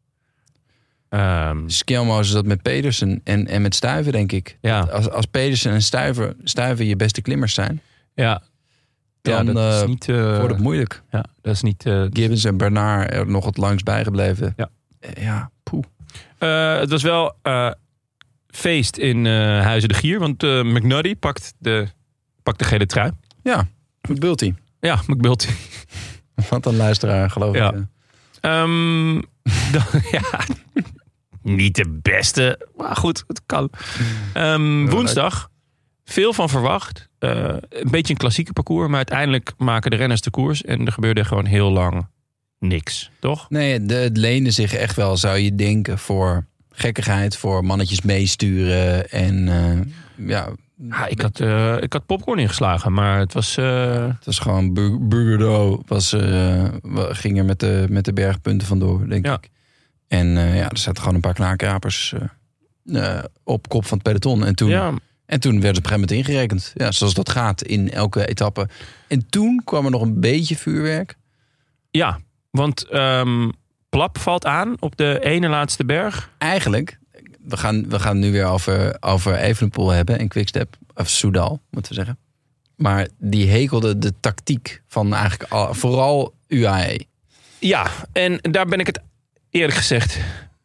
Um, Skelmo is dat met Pedersen en, en met Stuyven, denk ik. ja. Als, als Pedersen en Stuyven, Stuyven je beste klimmers zijn, Ja. dan ja, dat is uh, niet, uh, wordt het moeilijk. Ja, dat is niet... Uh, Gibbons en Bernard er nog het langst bijgebleven. Ja. Uh, ja, poeh. uh, het was wel uh, feest in uh, Huizen de Gier. Want uh, McNulty pakt de, pakt de gele trui. Ja, McBulty. Ja, McBulty. Wat een luisteraar, geloof Ja. ik. Um, dan, ja, niet de beste, maar goed, het kan. Um, woensdag, veel van verwacht. Uh, een beetje een klassieke parcours, maar uiteindelijk maken de renners de koers. En er gebeurde gewoon heel lang niks, toch? Nee, de, het leende zich echt wel, zou je denken, voor gekkigheid, voor mannetjes meesturen. En uh, ja... Ja, ik, had, uh, ik had popcorn ingeslagen, maar het was... Uh... Het was gewoon Bur- Burgerdo. Was, uh, ging er met de, met de bergpunten vandoor, denk Ja. ik. En uh, ja, er zaten gewoon een paar knaakkrapers uh, uh, op kop van het peloton. En toen, Ja, en toen werd het op een gegeven moment ingerekend. Ja, zoals dat gaat in elke etappe. En toen kwam er nog een beetje vuurwerk. ja, want um, Plap valt aan op de ene laatste berg. Eigenlijk, we gaan, we gaan nu weer over, over Evenepoel hebben en Quickstep. Of Soudal, moeten we zeggen. Maar die hekelde de tactiek van eigenlijk al, vooral U A E. Ja, en daar ben ik het eerlijk gezegd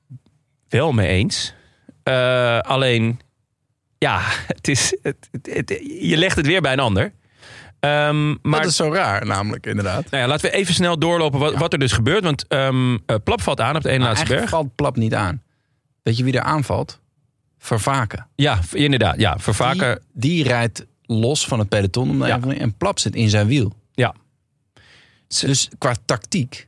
wel mee eens. Uh, alleen, ja, het is, het, het, het, je legt het weer bij een ander. Um, maar Dat is zo raar, namelijk, inderdaad. nou ja, laten we even snel doorlopen wat, Ja. wat er dus gebeurt. Want um, uh, Plap valt aan op de ene Maar laatste berg. eigenlijk valt Plap niet aan. Weet je wie er aanvalt? Vervaken. Ja, inderdaad. Ja, Vervaken. Die, die rijdt los van het peloton om de Ja. een of andere- en Plap zit in zijn wiel. Ja. Dus qua tactiek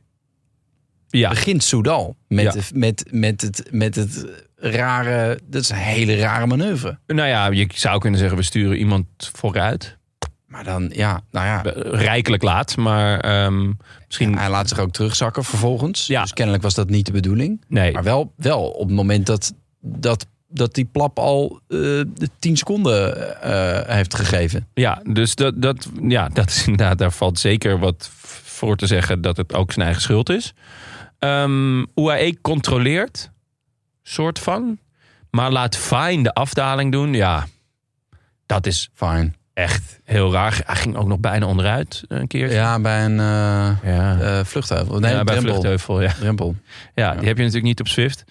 Ja. begint Soudal met, Ja. de- met, met, het, met het rare... Dat is een hele rare manoeuvre. Nou ja, je zou kunnen zeggen, we sturen iemand vooruit. Maar dan, ja, nou ja... Rijkelijk laat, maar um, misschien... Hij laat zich ook terugzakken vervolgens. Ja. Dus kennelijk was dat niet de bedoeling. Nee. Maar wel, wel op het moment dat, dat, dat die Plap al uh, de tien seconden uh, heeft gegeven. Ja, dus dat, dat, ja, dat is inderdaad, daar valt zeker wat voor te zeggen dat het ook zijn eigen schuld is. Um, U A E controleert, soort van, maar laat Fine de afdaling doen. Ja, dat is Fijn. echt heel raar. Hij ging ook nog bijna onderuit een keertje. Ja, bij een uh, Ja. uh, vluchtheuvel. Nee, ja, bij drempel. Vluchtheuvel, ja. Drempel. Ja, die heb je natuurlijk niet op Zwift.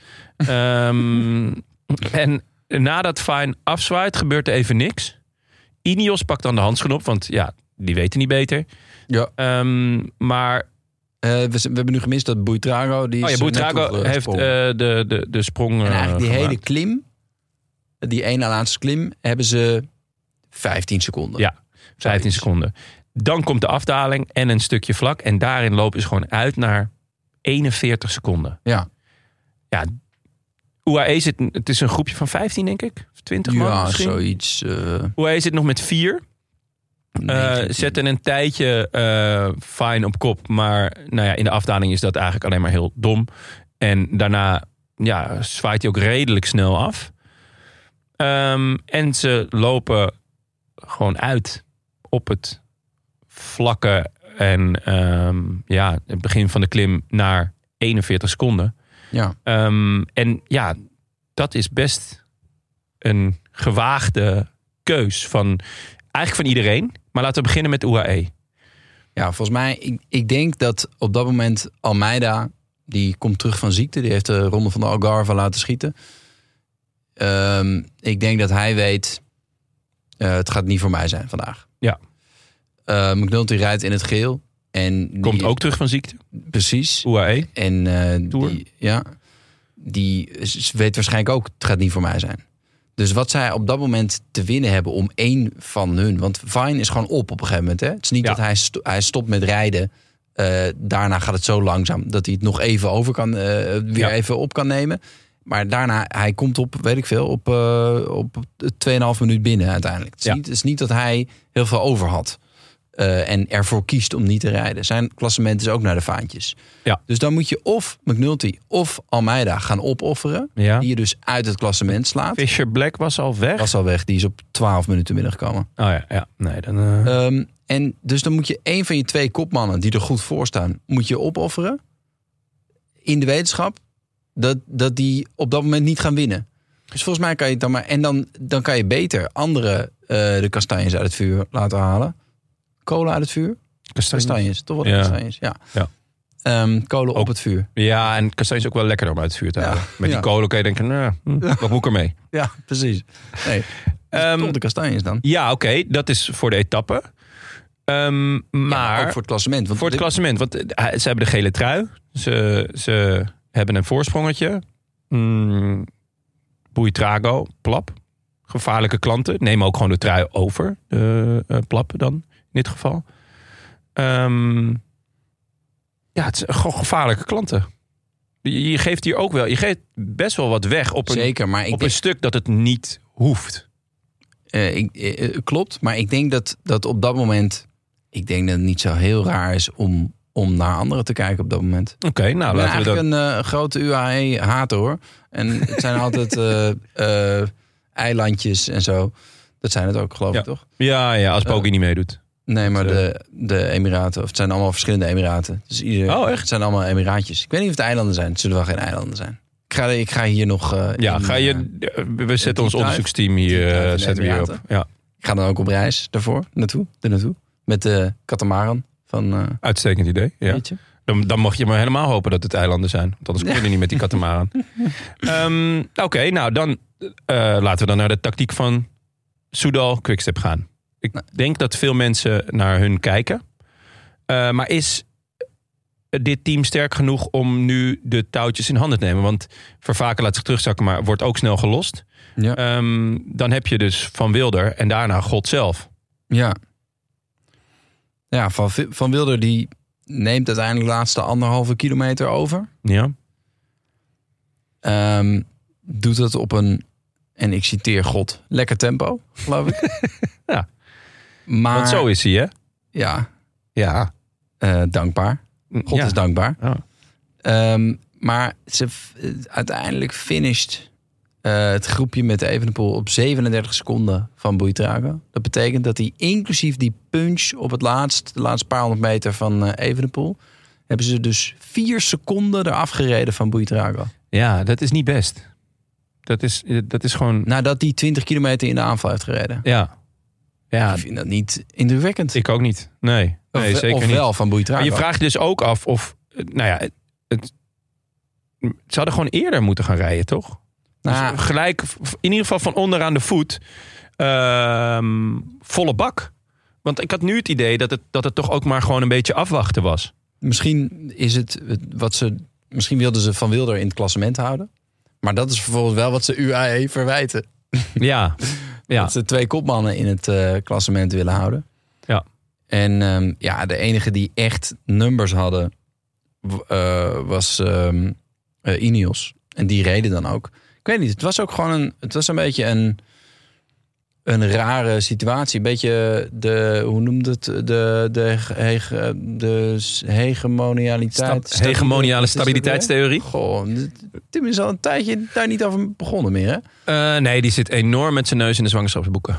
um, en nadat Fine afzwaait, gebeurt er even niks. Ineos pakt dan de handschoen op, want ja, die weten niet beter. Ja. Um, maar... Uh, we, we hebben nu gemist dat Buitrago... Die Oh ja, is Buitrago net heeft uh, toegesprongen. de, de, de sprong uh, En eigenlijk die gemaakt. hele klim, die ene laatste klim, hebben ze vijftien seconden. Ja, vijftien Zoiets. seconden. Dan komt de afdaling en een stukje vlak. En daarin lopen ze gewoon uit naar eenenveertig seconden. Ja. Ja, U A E zit, het is een groepje van vijftien, denk ik. Of twintig man ja, misschien. zoiets. Uh... U A E zit nog met vier. Uh, zetten een tijdje uh, fijn op kop. Maar nou ja, in de afdaling is dat eigenlijk alleen maar heel dom. En daarna ja, zwaait hij ook redelijk snel af. Um, en ze lopen gewoon uit op het vlakke en um, ja, het begin van de klim naar eenenveertig seconden. Ja. Um, en ja, dat is best een gewaagde keus van eigenlijk van iedereen. Maar laten we beginnen met U A E. Ja, volgens mij, ik, ik denk dat op dat moment Almeida, die komt terug van ziekte. Die heeft de ronde van de Algarve laten schieten. Um, ik denk dat hij weet, uh, het gaat niet voor mij zijn vandaag. Ja. Uh, McNulty rijdt in het geel. En die, komt ook terug van ziekte. Precies. U A E. En uh, Tour. die, ja, die weet waarschijnlijk ook, het gaat niet voor mij zijn. Dus wat zij op dat moment te winnen hebben om één van hun... Want Vine is gewoon op op een gegeven moment. Hè? Het is niet ja. dat hij, sto- hij stopt met rijden. Uh, daarna gaat het zo langzaam dat hij het nog even over kan, uh, weer ja. even op kan nemen. Maar daarna, hij komt op, weet ik veel, op, uh, op twee en een half minuut binnen uiteindelijk. Het is, ja. niet, het is niet dat hij heel veel over had. Uh, en ervoor kiest om niet te rijden. Zijn klassement is ook naar de vaantjes. Ja. Dus dan moet je of McNulty of Almeida gaan opofferen. Ja. Die je dus uit het klassement slaat. Fisher Black was al weg. Was al weg. Die is op twaalf minuten binnengekomen. Oh ja, ja. Nee, dan, uh... um, en dus dan moet je één van je twee kopmannen die er goed voor staan, moet je opofferen. In de wetenschap dat, dat die op dat moment niet gaan winnen. Dus volgens mij kan je het dan maar... En dan, dan kan je beter anderen uh, de kastanjes uit het vuur laten halen. Kolen uit het vuur? Kastanjes. Kastanjes, toch wel ja. kastanjes, ja. ja. Um, kolen ook, op het vuur. Ja, en kastanjes is ook wel lekker om uit het vuur te halen. Ja. Met die ja. kolen kan je denken, nou, hm, wat moet ik ermee? Ja, precies. Nee, um, toch de kastanjes dan. Ja, oké, okay, dat is voor de etappe. Um, maar ja, ook voor het klassement. Want voor het dit... klassement, want ze hebben de gele trui. Ze, ze hebben een voorsprongetje. Mm, Buitrago, Plap. Gevaarlijke klanten. Neem ook gewoon de trui over. De uh, Plap dan, in dit geval. Um, ja, het is gewoon gevaarlijke klanten. Je, je geeft hier ook wel, je geeft best wel wat weg op een, Zeker, maar ik op denk... een stuk dat het niet hoeft. Uh, ik, uh, klopt, maar ik denk dat, dat op dat moment... Ik denk dat het niet zo heel raar is om, om naar anderen te kijken op dat moment. Oké, okay, nou ik ben laten we dan... eigenlijk een uh, grote U A E-hater hoor. En het zijn altijd uh, uh, eilandjes en zo. Dat zijn het ook, geloof ja. ik, toch? Ja, ja als Poggi uh, niet meedoet. Nee, maar de, de Emiraten, of het zijn allemaal verschillende Emiraten. Dus ieder, oh, echt? Het zijn allemaal Emiraatjes. Ik weet niet of het eilanden zijn. Het zullen wel geen eilanden zijn. Ik ga, ik ga hier nog... Uh, ja, in, ga je, uh, we zetten ons onderzoeksteam hier uh, zetten we hier op. Ja. Ik ga dan ook op reis daarvoor, naartoe, er naartoe. Met de katamaran van... Uh, Uitstekend idee, ja. Dan, dan mag je maar helemaal hopen dat het eilanden zijn. Want anders kom je er niet met die katamaran. um, Oké, okay, nou dan uh, laten we dan naar de tactiek van Soudal Quickstep gaan. Ik nou. denk dat veel mensen naar hun kijken. Uh, maar is dit team sterk genoeg om nu de touwtjes in handen te nemen? Want Vervaken laat zich terugzakken, maar wordt ook snel gelost. Ja. Um, dan heb je dus Van Wilder en daarna God zelf. Ja. Ja, Van, van Wilder die neemt uiteindelijk de laatste anderhalve kilometer over. Ja. Um, doet het op een, en ik citeer God, lekker tempo, geloof ik. ja. Maar, want zo is hij, hè? Ja. Ja. Uh, dankbaar. God ja. is dankbaar. Ja. Um, maar ze uh, uiteindelijk finisht uh, het groepje met Evenepoel op zevenendertig seconden van Buitrago. Dat betekent dat hij inclusief die punch op het laatst, de laatste paar honderd meter van uh, Evenepoel, hebben ze dus vier seconden eraf gereden van Buitrago. Ja, dat is niet best. Dat is, dat is gewoon... Nadat hij twintig kilometer in de aanval heeft gereden. Ja. Ja. Ik vind dat niet indrukwekkend. Ik ook niet. Nee, nee of, zeker of niet. wel van Buitrago. Maar je vraagt dus ook af of... Nou ja, het, het, ze hadden gewoon eerder moeten gaan rijden, toch? Nou, dus gelijk, in ieder geval van onderaan de voet, uh, volle bak. Want ik had nu het idee dat het, dat het toch ook maar gewoon een beetje afwachten was. Misschien is het wat ze... Misschien wilden ze Van Wilder in het klassement houden. Maar dat is vervolgens wel wat ze U A E verwijten. Ja. ja. Dat ze twee kopmannen in het uh, klassement willen houden. Ja. En um, ja, de enige die echt numbers hadden uh, was um, uh, Ineos. En die reden dan ook. Ik weet niet, het was ook gewoon een... Het was een beetje een... Een rare situatie. Een beetje de... Hoe noemde het? De, de, hege, de hegemonialiteit. Sta- hegemoniale stabiliteitstheorie. Goh, Tim is al een tijdje daar niet over begonnen meer, hè? Uh, nee, die zit enorm met zijn neus in de zwangerschapsboeken.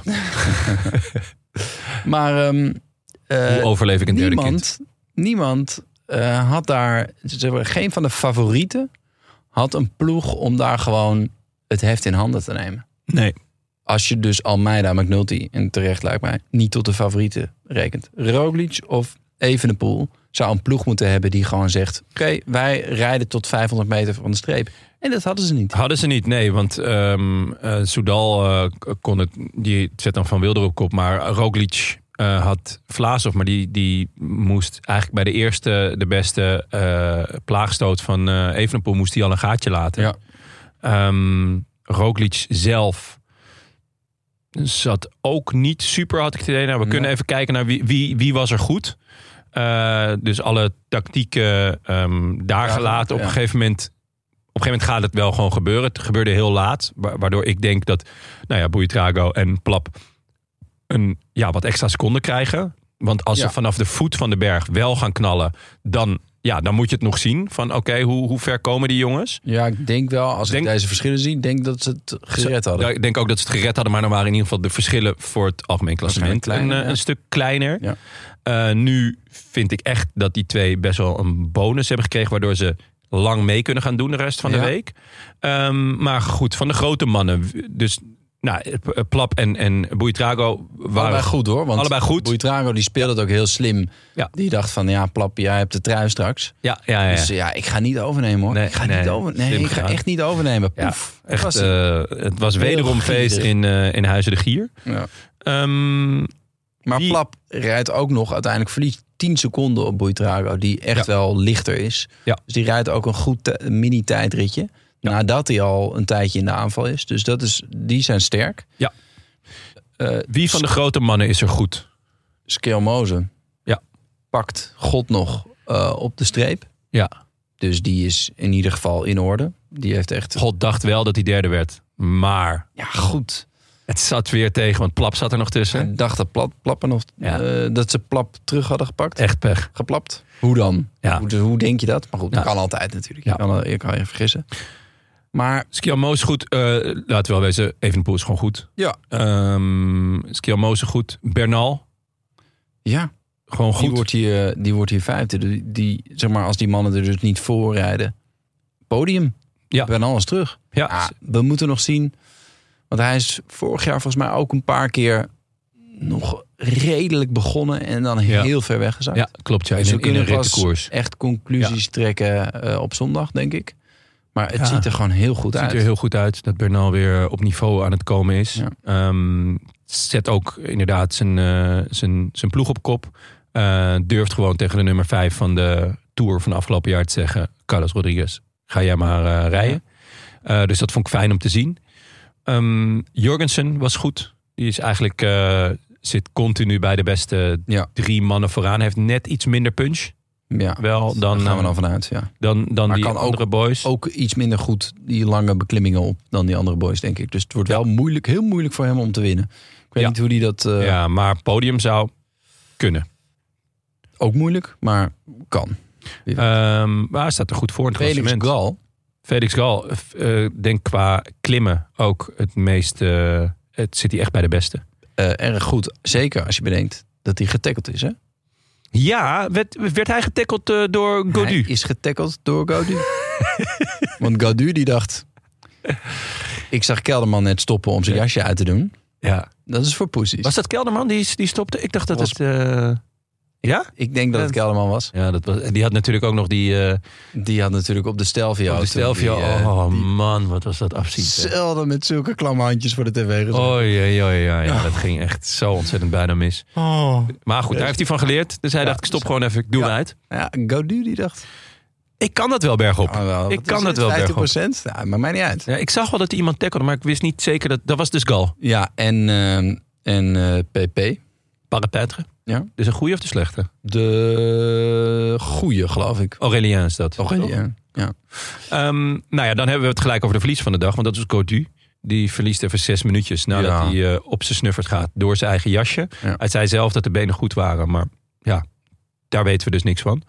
Maar... Um, uh, Hoe overleef ik een derde niemand, kind? Niemand uh, had daar... Geen van de favorieten had een ploeg om daar gewoon het heft in handen te nemen. Nee. Als je dus Almeida, McNulty, en terecht lijkt mij, niet tot de favorieten rekent. Roglic of Evenepoel zou een ploeg moeten hebben die gewoon zegt... Oké, okay, wij rijden tot vijfhonderd meter van de streep. En dat hadden ze niet. Hadden ze niet, nee. Want um, uh, Soudal uh, kon het... Die zet dan Van Wilder op kop. Maar Roglic uh, had Vlaasov. Maar die, die moest eigenlijk bij de eerste, de beste uh, plaagstoot van uh, Evenepoel... moest hij al een gaatje laten. Ja. Um, Roglic zelf... zat ook niet super, had ik het idee. Nou, we ja. kunnen even kijken naar wie, wie, wie was er goed. Uh, dus alle tactieken um, daar ja, gelaten. Op ja. een gegeven moment... Op een gegeven moment gaat het wel gewoon gebeuren. Het gebeurde heel laat. Waardoor ik denk dat nou ja, Buitrago en Plap een ja, wat extra seconden krijgen. Want als ja. ze vanaf de voet van de berg wel gaan knallen... dan, ja, dan moet je het nog zien. Van oké, okay, hoe, hoe ver komen die jongens? Ja, ik denk wel, als denk, ik deze verschillen zie... denk dat ze het gered hadden. Ik denk ook dat ze het gered hadden. Maar dan waren in ieder geval de verschillen voor het algemeen klassement... Kleiner, een, ja. een stuk kleiner. Ja. Uh, nu vind ik echt dat die twee best wel een bonus hebben gekregen... waardoor ze... lang mee kunnen gaan doen de rest van de ja. week. Um, maar goed, van de grote mannen. Dus nou, Plap en, en Buitrago waren... Allebei goed hoor. Want allebei goed. Buitrago die speelde het ook heel slim. Ja. Die dacht van, ja Plap, jij hebt de trui straks. Ja, ja, ja. Dus ja, ik ga niet overnemen hoor. Nee, ik ga, nee, niet, over, nee, ik ga echt niet overnemen. Poef. Ja, echt, was uh, het was wederom feest in, uh, in Huizen de Gier. Ja. Um, maar die... Plap rijdt ook nog, uiteindelijk verliest tien seconden op Buitrago, die echt ja. wel lichter is. Ja. Dus die rijdt ook een goed t- mini-tijdritje. Ja. Nadat hij al een tijdje in de aanval is. Dus dat is, die zijn sterk. Ja. Uh, Wie van de grote mannen is er goed? Skelmoze. Ja. Pakt God nog uh, op de streep. Ja. Dus die is in ieder geval in orde. Die heeft echt... God dacht wel dat hij derde werd. Maar... Ja, goed. Het zat weer tegen, want Plap zat er nog tussen. Ik dacht dat Plap, Plap nog, ja. uh, dat ze Plap terug hadden gepakt. Echt pech. Geplapt. Hoe dan? Ja. Hoe, hoe denk je dat? Maar goed, dat ja. kan altijd natuurlijk. Ja. Je, kan, je kan je vergissen. Maar Skelmo is goed. Uh, laten we wel wezen, Evenepoel is gewoon goed. Ja. Um, Skelmo is goed. Bernal. Ja. Gewoon goed. Die wordt hier, die wordt hier vijfde. Die, die, zeg maar, als die mannen er dus niet voor rijden. Podium. Ja. Bernal is terug. Ja. Ah, we moeten nog zien... Want hij is vorig jaar volgens mij ook een paar keer nog redelijk begonnen en dan heel ja. ver weggezakt. Ja, klopt. Ja, in, dus we in kunnen een pas koers. echt conclusies ja. trekken uh, op zondag, denk ik. Maar het ja. ziet er gewoon heel goed het uit. Het ziet er heel goed uit dat Bernal weer op niveau aan het komen is. Ja. Um, zet ook inderdaad zijn, uh, zijn, zijn ploeg op kop. Uh, durft gewoon tegen de nummer vijf van de Tour van afgelopen jaar te zeggen... Carlos Rodriguez, ga jij maar uh, rijden. Ja. Uh, dus dat vond ik fijn om te zien. Um, Jorgensen was goed. Die is eigenlijk uh, zit continu bij de beste ja. drie mannen vooraan. Heeft net iets minder punch. Ja, wel dan daar gaan we dan vanuit. Ja. Dan, dan die kan andere ook, boys. Ook iets minder goed die lange beklimmingen op dan die andere boys, denk ik. Dus het wordt wel moeilijk, heel moeilijk voor hem om te winnen. Ik weet ja. niet hoe die dat. Uh... Ja, maar podium zou kunnen. Ook moeilijk, maar kan. Um, maar hij staat er goed voor in het Felix klassement. Gal. Felix Gal, uh, denk qua klimmen ook het meest... Uh, het zit hij echt bij de beste. Uh, erg goed. Zeker als je bedenkt dat hij getackeld is, hè? Ja, werd, werd hij getackeld uh, door Gaudu? Hij is getackeld door Gaudu. Want Gaudu die dacht... Ik zag Kelderman net stoppen om zijn jasje uit te doen. Ja. Dat is voor poesies. Was dat Kelderman die, die stopte? Ik dacht dat was... het... Uh... Ja? Ik denk dat het Kelderman was. Ja, dat was. Die had natuurlijk ook nog die... Uh... Die had natuurlijk op de Stelvio. Op de Stelvio, die, uh, oh die man, wat was dat afzien. Zelden met zulke klamme handjes voor de tv gezet. Oh ja, ja, ja, ja. Dat ging echt zo ontzettend bijna mis. Oh. Maar goed, daar heeft hij van geleerd. Dus hij ja, dacht, ik stop dus, gewoon even, ik doe ja. hem uit. Ja, Gaudu die dacht... Ik kan dat wel bergop. Ja, wel, ik kan dat wel vijftig procent? bergop. Ja, maar mij niet uit. Ja, ik zag wel dat hij iemand tackelde, maar ik wist niet zeker dat... Dat was dus Gal. Ja, en, uh, en uh, P P. Parapetre. Ja. Dus een goede of de slechte? De goeie, geloof ik. Aurélien is dat. Aurélien, ja. Um, nou ja, dan hebben we het gelijk over de verlies van de dag. Want dat is Gaudu. Die verliest even zes minuutjes nadat ja. hij uh, op zijn snuffert gaat door zijn eigen jasje. Ja. Hij zei zelf dat de benen goed waren. Maar ja, daar weten we dus niks van.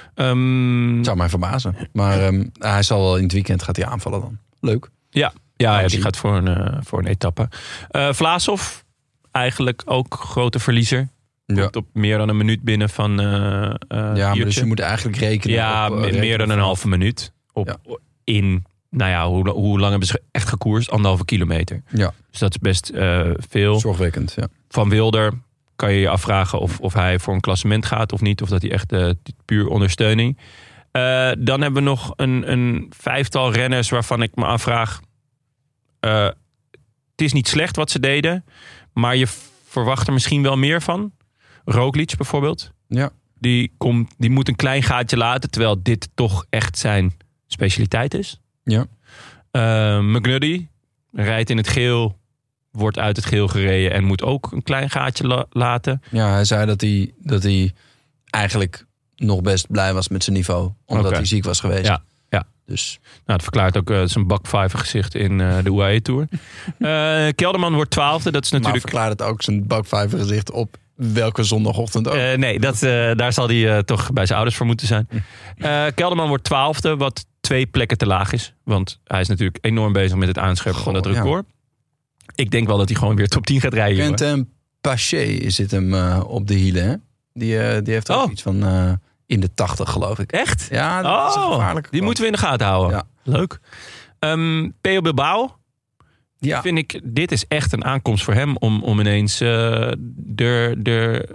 Um, het zou mij verbazen. Maar um, hij zal wel in het weekend gaat hij aanvallen dan. Leuk. Ja, ja, ja die gaat voor een, uh, voor een etappe. Uh, Vlaasov, eigenlijk ook grote verliezer. Ja. Komt op meer dan een minuut binnen van uh, uh, ja, maar dus je moet eigenlijk rekenen. Ja, op, uh, meer rekenen dan een halve minuut. Op, ja. In, nou ja, hoe, hoe lang hebben ze echt gekoerst? Anderhalve kilometer. Ja. Dus dat is best uh, veel. Zorgwekkend, ja. Van Wilder kan je je afvragen of, of hij voor een klassement gaat of niet. Of dat hij echt uh, puur ondersteuning. Uh, dan hebben we nog een, een vijftal renners waarvan ik me afvraag. Uh, het is niet slecht wat ze deden. Maar je verwacht er misschien wel meer van. Roglic bijvoorbeeld. Ja. Die, komt, die moet een klein gaatje laten. Terwijl dit toch echt zijn specialiteit is. Ja. Uh, McNuddy rijdt in het geel. Wordt uit het geel gereden. En moet ook een klein gaatje la- laten. Ja, hij zei dat hij, dat hij eigenlijk nog best blij was met zijn niveau. Omdat okay. hij ziek was geweest. Ja. Ja. Dus. Nou, het verklaart ook uh, zijn bakvijver gezicht in uh, de U A E Tour. Uh, Kelderman wordt twaalfde. Dat is natuurlijk. Maar verklaart het ook zijn bakvijver gezicht op welke zondagochtend ook? Uh, nee, dat, uh, daar zal hij uh, toch bij zijn ouders voor moeten zijn. Uh, Kelderman wordt twaalfde, wat twee plekken te laag is. Want hij is natuurlijk enorm bezig met het aanscherpen Goh, van dat record. Ja. Ik denk wel dat hij gewoon weer top tien gaat rijden. Quentin Paché zit hem uh, op de hielen, hè? Die, uh, die heeft ook oh. iets van uh, in de tachtig, geloof ik. Echt? Ja, dat oh, is gevaarlijk. Die moeten we in de gaten houden. Ja. Leuk. Um, Pello Bilbao. Ja. Vind ik, dit is echt een aankomst voor hem om, om ineens uh, de, de,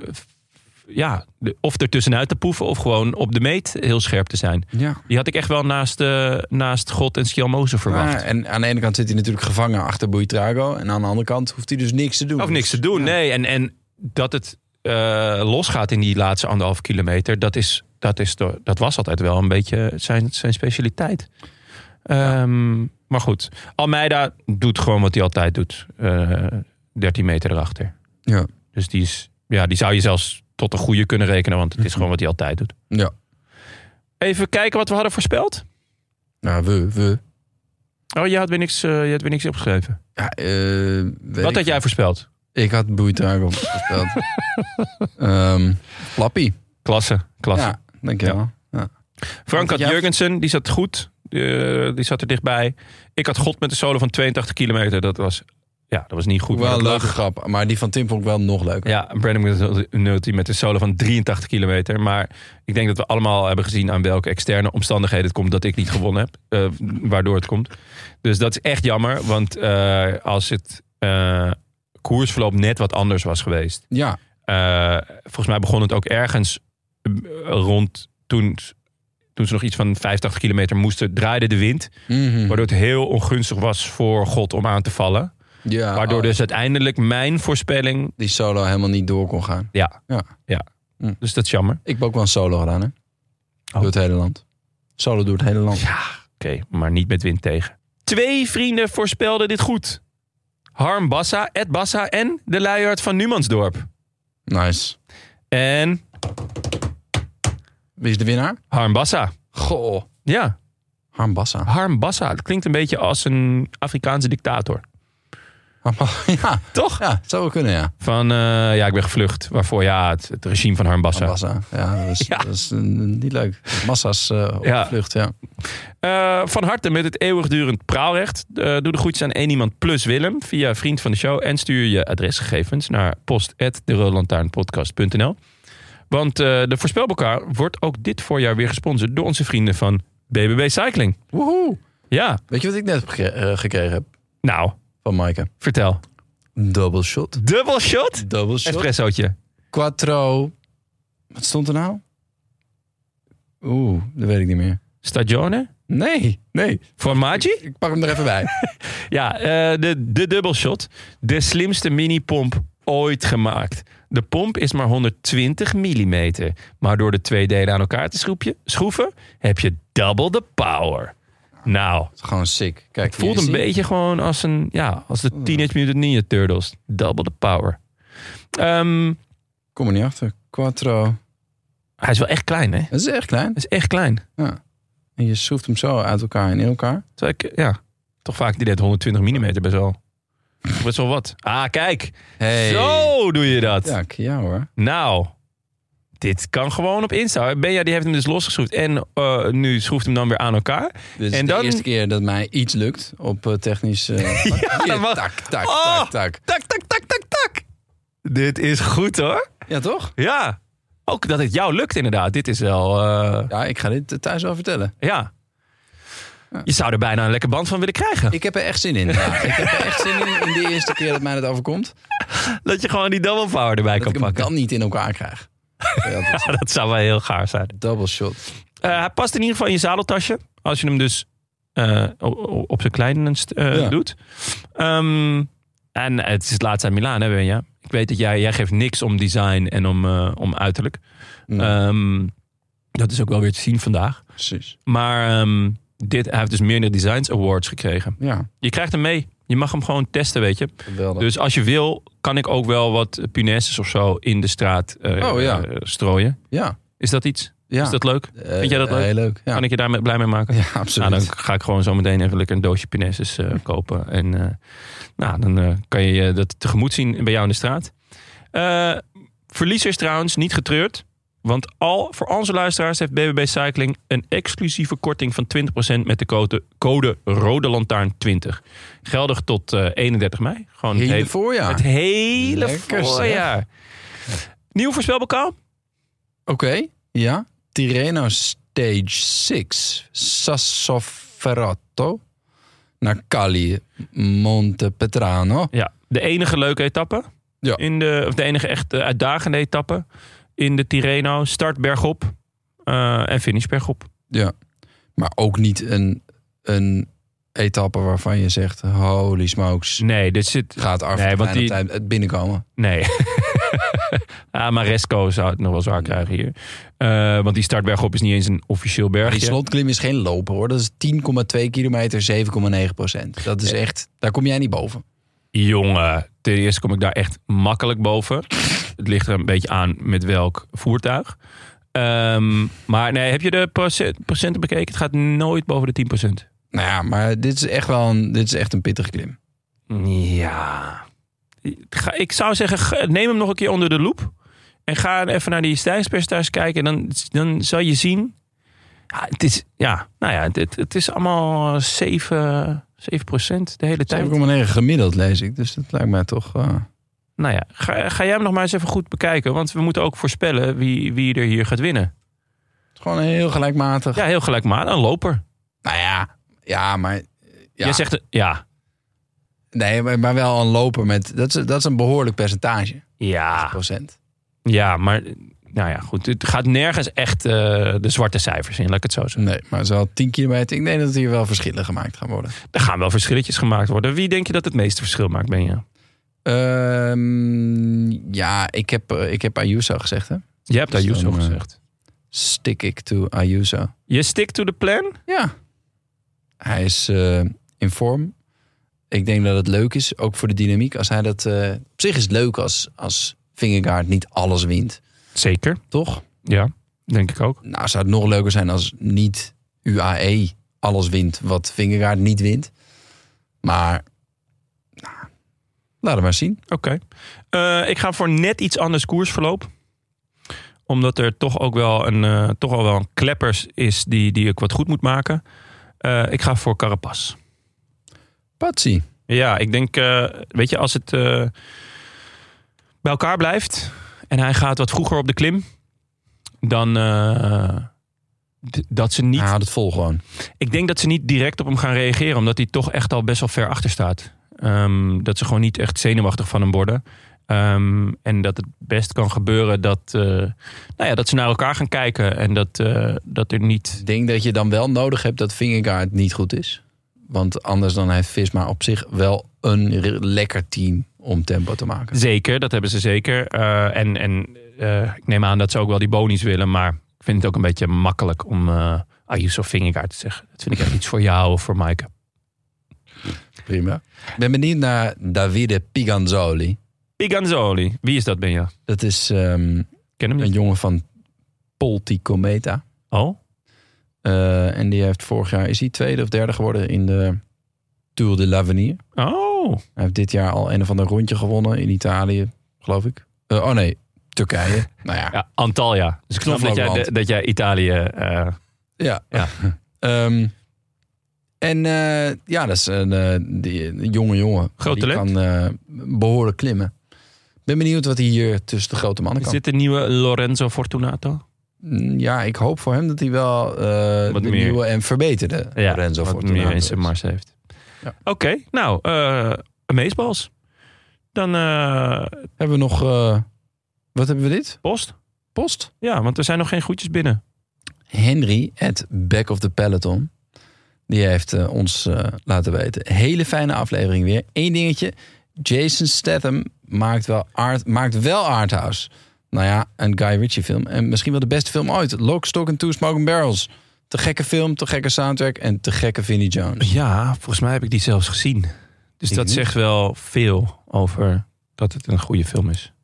ja, de, of er tussenuit te poeven of gewoon op de meet heel scherp te zijn. Ja. Die had ik echt wel naast, uh, naast God en Skjelmoze verwacht. Ja, en aan de ene kant zit hij natuurlijk gevangen achter Buitrago. En aan de andere kant hoeft hij dus niks te doen. Of niks te doen, ja. nee. En, en dat het uh, losgaat in die laatste anderhalf kilometer, dat, is, dat, is, dat was altijd wel een beetje zijn, zijn specialiteit. Ja. Um, maar goed, Almeida doet gewoon wat hij altijd doet. Uh, dertien meter erachter. Ja. Dus die, is, ja, die zou je zelfs tot een goede kunnen rekenen, want het is gewoon wat hij altijd doet. Ja. Even kijken wat we hadden voorspeld. Nou, we, we. Oh, je had weer niks, uh, je had weer niks opgeschreven. Ja, uh, wat had jij voorspeld? Ik had Buitrago voorspeld. um, Flappy. Klasse, klasse. Ja, denk je ja. wel. Ja. Frank had Jurgensen, die zat goed. Uh, die zat er dichtbij. Ik had God met een solo van tweeëntachtig kilometer. Dat was, ja, dat was niet goed. Wel een leuke grap. Maar die van Tim vond ik wel nog leuker. Ja, Brandon McNulty met een solo van drieëntachtig kilometer. Maar ik denk dat we allemaal hebben gezien aan welke externe omstandigheden het komt dat ik niet gewonnen heb. Uh, waardoor het komt. Dus dat is echt jammer. Want uh, als het uh, koersverloop net wat anders was geweest. Ja. Uh, volgens mij begon het ook ergens uh, rond toen... Toen ze nog iets van vijfentachtig kilometer moesten, draaide de wind. Mm-hmm. Waardoor het heel ongunstig was voor God om aan te vallen. Ja, waardoor oh. dus uiteindelijk mijn voorspelling... Die solo helemaal niet door kon gaan. Ja, ja. ja. Mm. Dus dat is jammer. Ik heb ook wel een solo gedaan, hè? Oh. Door het hele land. Solo door het hele land. Ja, oké. Okay, maar niet met wind tegen. Twee vrienden voorspelden dit goed. Harm Bassa, Ed Bassa en de luiaard van Numansdorp. Nice. En... Wie is de winnaar? Harm Bassa. Goh. Ja. Harm Bassa. Harm Bassa. Dat klinkt een beetje als een Afrikaanse dictator. Ja. Toch? Ja, het zou wel kunnen, ja. Van, uh, ja, ik ben gevlucht. Waarvoor, ja, het, het regime van Harm Bassa. Harm Bassa. Ja, dat is, ja. Dat is uh, niet leuk. Massa's uh, op ja. de vlucht, ja. Uh, van harte met het eeuwigdurend praalrecht. Uh, doe de groetjes aan één iemand plus Willem via vriend van de show. En stuur je adresgegevens naar post at de rode lantaarnpodcast punt n l. Want uh, de voorspelbokaal wordt ook dit voorjaar weer gesponsord door onze vrienden van B B B Cycling. Woehoe. Ja. Weet je wat ik net gek- uh, gekregen heb? Nou. Van Maaike. Vertel. Double shot. Double shot? Double shot. Espressootje. Quattro. Wat stond er nou? Oeh, dat weet ik niet meer. Stagione? Nee, nee. Formaggi? Ik, ik pak hem er even bij. Ja, uh, de, de double shot. De slimste mini-pomp ooit gemaakt. De pomp is maar honderdtwintig millimeter. Maar door de twee delen aan elkaar te schroepje, schroeven, heb je double the power. Nou. Het is gewoon sick. Kijk, het voelt een zien. beetje gewoon als een, ja, als de Teenage Mutant Ninja Turtles. Double the power. Um, Kom er niet achter. Quattro. Hij is wel echt klein, hè? Dat is echt klein. Hij is echt klein. Ja. En je schroeft hem zo uit elkaar en in elkaar. Terwijl ik, ja, toch vaak die deed honderdtwintig millimeter best wel. Best wel wat. Ah, kijk. Hey. Zo doe je dat. Ja, ja hoor. Nou, dit kan gewoon op Insta. Benja die heeft hem dus losgeschroefd. En uh, nu schroeft hem dan weer aan elkaar. Dit is en de dan... eerste keer dat mij iets lukt op uh, technisch... Uh, ja, Hier, mag... tak, tak, oh, tak, tak. Tak, tak, tak, tak, tak. Dit is goed, hoor. Ja, toch? Ja. Ook dat het jou lukt, inderdaad. Dit is wel... Uh... Ja, ik ga dit thuis wel vertellen. Ja. Je zou er bijna een lekker band van willen krijgen. Ik heb er echt zin in. Ja. Ik heb er echt zin in, in de eerste keer dat mij dat overkomt. Dat je gewoon die double power erbij dat kan ik pakken. hem dan niet in elkaar krijg. Ja, dat zou wel heel gaar zijn. Double shot. Uh, hij past in ieder geval in je zadeltasje. Als je hem dus uh, op, op zijn klein uh, ja. doet. Um, en het is het laatste aan Milaan, hè Benja? Ik weet dat jij, jij geeft niks om design en om, uh, om uiterlijk. Nee. Um, dat is ook wel weer te zien vandaag. Precies. Maar um, dit, hij heeft dus meerdere Designs Awards gekregen. Ja. Je krijgt hem mee. Je mag hem gewoon testen, weet je. Geweldig. Dus als je wil, kan ik ook wel wat punaises of zo in de straat uh, oh, ja. uh, strooien. Ja. Is dat iets? Ja. Is dat leuk? Uh, Vind jij dat leuk? Heel leuk. Ja. Kan ik je daar blij mee maken? Ja, absoluut. Nou, dan ga ik gewoon zo meteen even lekker een doosje punaises uh, kopen. En uh, nou, dan uh, kan je dat tegemoet zien bij jou in de straat. Uh, verliezers trouwens, niet getreurd. Want al voor onze luisteraars heeft B B B Cycling een exclusieve korting van twintig procent met de code, code Rode Lantaarn twintig. Geldig tot uh, eenendertig mei. Gewoon hele het hele voorjaar. Het hele Lekker, voorjaar. Zeg. Nieuw voorspelbokaal? Oké, okay, ja. Tirreno Stage zes. Sassoferrato. Naar Cali. Montepetrano. Ja, de enige leuke etappe. Ja. In de, of de enige echt uitdagende etappe. In de Tirreno. Start bergop. Uh, en finish bergop. Ja, maar ook niet een, een etappe waarvan je zegt... holy smokes. Nee, dit zit... Gaat Arvid nee, want die... tijd binnenkomen. Nee. ah, Maresco zou het nog wel zwaar krijgen hier. Uh, want die start bergop is niet eens een officieel bergje. Maar die slotklim is geen lopen hoor. Dat is tien komma twee kilometer, zeven komma negen procent. Dat is echt... Daar kom jij niet boven. Jongen, ten eerste kom ik daar echt makkelijk boven. Het ligt er een beetje aan met welk voertuig. Um, maar nee, heb je de procent, procenten bekeken? Het gaat nooit boven de tien procent. Nou ja, maar dit is echt wel een, dit is echt een pittige klim. Ja. Ik zou zeggen, neem hem nog een keer onder de loep. En ga even naar die stijgingspercentage kijken. En dan, dan zal je zien... Ja, het is, ja, nou ja, het, het is allemaal zeven procent de hele tijd. zeven komma negen gemiddeld lees ik. Dus dat lijkt mij toch... Uh... Nou ja, ga, ga jij hem nog maar eens even goed bekijken. Want we moeten ook voorspellen wie, wie er hier gaat winnen. Het is gewoon heel gelijkmatig. Ja, heel gelijkmatig. Een loper. Nou ja, ja, maar... Ja. Jij zegt, ja. Nee, maar, maar wel een loper met... Dat is, dat is een behoorlijk percentage. Ja. Procent. Ja, maar... Nou ja, goed. Het gaat nergens echt uh, de zwarte cijfers in, laat ik het zo zeggen. Nee, maar zo tien kilometer. Ik denk dat hier wel verschillen gemaakt gaan worden. Er gaan wel verschilletjes gemaakt worden. Wie denk je dat het meeste verschil maakt, ben je? Um, ja, ik heb, ik heb Ayuso gezegd, hè? Je hebt dus Ayuso dan, gezegd. Stick ik to Ayuso. Je stick to the plan? Ja. Hij is uh, in vorm. Ik denk dat het leuk is, ook voor de dynamiek. Als hij dat, uh, op zich is het leuk als, als Vingegaard niet alles wint. Zeker. Toch? Ja, denk ik ook. Nou, zou het nog leuker zijn als niet U A E alles wint wat Vingegaard niet wint. Maar, nou, laat het maar zien. Oké. Okay. Uh, ik ga voor net iets anders koersverloop. Omdat er toch ook wel een, uh, toch al wel een kleppers is die, die ik wat goed moet maken. Uh, ik ga voor Carapaz. Patsie. Ja, ik denk, uh, weet je, als het uh, bij elkaar blijft en hij gaat wat vroeger op de klim, dan uh, d- dat ze niet... Hij houdt het vol gewoon. Ik denk dat ze niet direct op hem gaan reageren, omdat hij toch echt al best wel ver achter staat. Um, dat ze gewoon niet echt zenuwachtig van hem worden. Um, en dat het best kan gebeuren dat, uh, nou ja, dat ze naar elkaar gaan kijken en dat, uh, dat er niet... Ik denk dat je dan wel nodig hebt dat Vingegaard niet goed is. Want anders dan heeft Visma op zich wel een lekker team om tempo te maken. Zeker, dat hebben ze zeker. Uh, en en uh, ik neem aan dat ze ook wel die bonies willen. Maar ik vind het ook een beetje makkelijk om uh, Ayuso Vingegaard te zeggen. Dat vind ik echt iets voor jou of voor Maaike. Prima. Ik ben benieuwd naar Davide Piganzoli. Piganzoli. Wie is dat, Benja? Dat is um, Ken hem een niet. jongen van Polti Cometa. Oh? Uh, en die heeft vorig jaar, is hij tweede of derde geworden in de Tour de l'Avenir. Oh. Hij heeft dit jaar al een of ander rondje gewonnen in Italië, geloof ik. Uh, oh nee, Turkije. Nou ja. Ja, Antalya. Dus ik snap dat jij, de, dat jij Italië... Uh, ja. ja. um, en uh, ja, dat is een, uh, die, een jonge jongen. Groot die talent. kan uh, behoorlijk klimmen. Ben benieuwd wat hij hier tussen de grote mannen is kan. dit de nieuwe Lorenzo Fortunato? Ja, ik hoop voor hem dat hij wel uh, de meer. nieuwe en verbeterde Ja, Lorenzo wat Fortunato meer in is. zijn mars heeft. Ja. Oké, okay, nou, uh, Amazeballs. Dan uh, hebben we nog... Uh, wat hebben we dit? post. Post? Ja, want er zijn nog geen groetjes binnen. Henry, at Back of the Peloton. Die heeft uh, ons uh, laten weten. Hele fijne aflevering weer. Eén dingetje. Jason Statham maakt wel, art, maakt wel Arthouse. Nou ja, een Guy Ritchie film. En misschien wel de beste film ooit. Lock, Stock and Two Smoking Barrels. Te gekke film, te gekke soundtrack en te gekke Vinnie Jones. Ja, volgens mij heb ik die zelfs gezien. Dus ik dat niet. zegt wel veel over dat het een goede film is.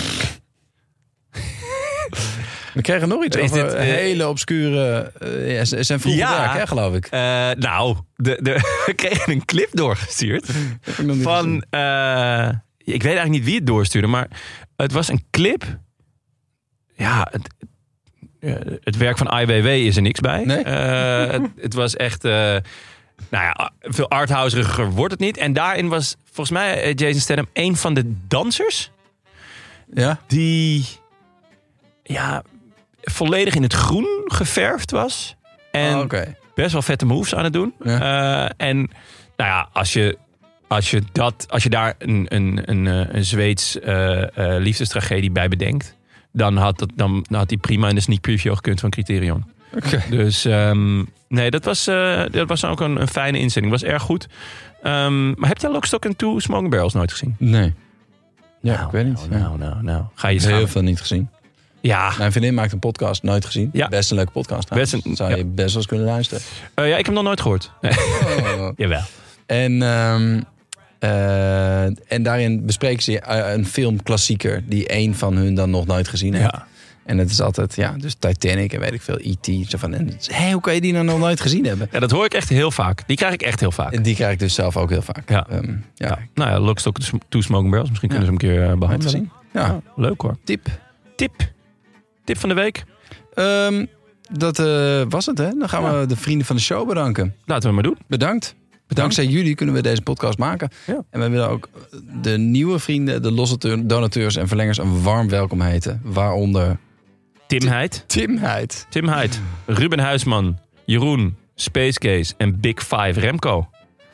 We kregen nog iets Is over dit, uh, hele obscure... Uh, ja, zijn vroege Ja. werk, hè, geloof ik. Uh, nou, de, de, we kregen een clip doorgestuurd. Heb ik nog niet Van, gezien. uh, ik weet eigenlijk niet wie het doorstuurde, maar het was een clip. Ja, het, uh, het werk van I W W is er niks bij. Nee? Uh, het, het was echt, uh, nou ja, veel arthouseriger wordt het niet. En daarin was volgens mij uh, Jason Statham een van de dansers Ja? die, ja, volledig in het groen geverfd was. En Oh, oké. best wel vette moves aan het doen. Ja. Uh, en nou ja, als je, als je, dat, als je daar een, een, een, een Zweeds uh, uh, liefdestragedie bij bedenkt, dan had, dat, dan, dan had die prima in de sneak preview gekund van Criterion. Oké. Dus um, nee, dat was, uh, dat was ook een, een fijne inzending. Was erg goed. Um, maar heb jij Lock, Stock and Two Smoking Barrels nooit gezien? Nee. Ja, nou, ik weet niet. Nou, Ja. nou, nou, nou. Ga je Heel schamen. veel niet gezien. Ja. Mijn vriendin maakt een podcast, nooit gezien. Ja. Best een leuke podcast. Best Best een- Zou ja. je best wel eens kunnen luisteren. Uh, ja, ik heb hem nog nooit gehoord. Oh. Jawel. En, um, uh, en daarin bespreken ze uh, een filmklassieker die één van hun dan nog nooit gezien heeft. Ja. En het is altijd, ja, dus Titanic en weet ik veel, E T Zo van, en, hé, hoe kan je die nou nog nooit gezien hebben? Ja, dat hoor ik echt heel vaak. Die krijg ik echt heel vaak. En die krijg ik dus zelf ook heel vaak. Ja. Um, ja, Ja. Nou ja, Lock, Stock and Two Smoking Barrels. Misschien kunnen Ja. ze hem een keer uh, nooit behandelen. gezien. Ja, Ja, leuk hoor. tip. Tip. Tip van de week. Um, dat uh, was het, hè? Dan gaan Ja. we de vrienden van de show bedanken. Laten we maar doen. Bedankt. Dankzij jullie kunnen we deze podcast maken. Ja. En we willen ook de nieuwe vrienden, de losse donateurs en verlengers een warm welkom heten. Waaronder Tim Heid. Tim Heid. Tim Heid. Ruben Huisman. Jeroen. Space Case. En Big Five Remco.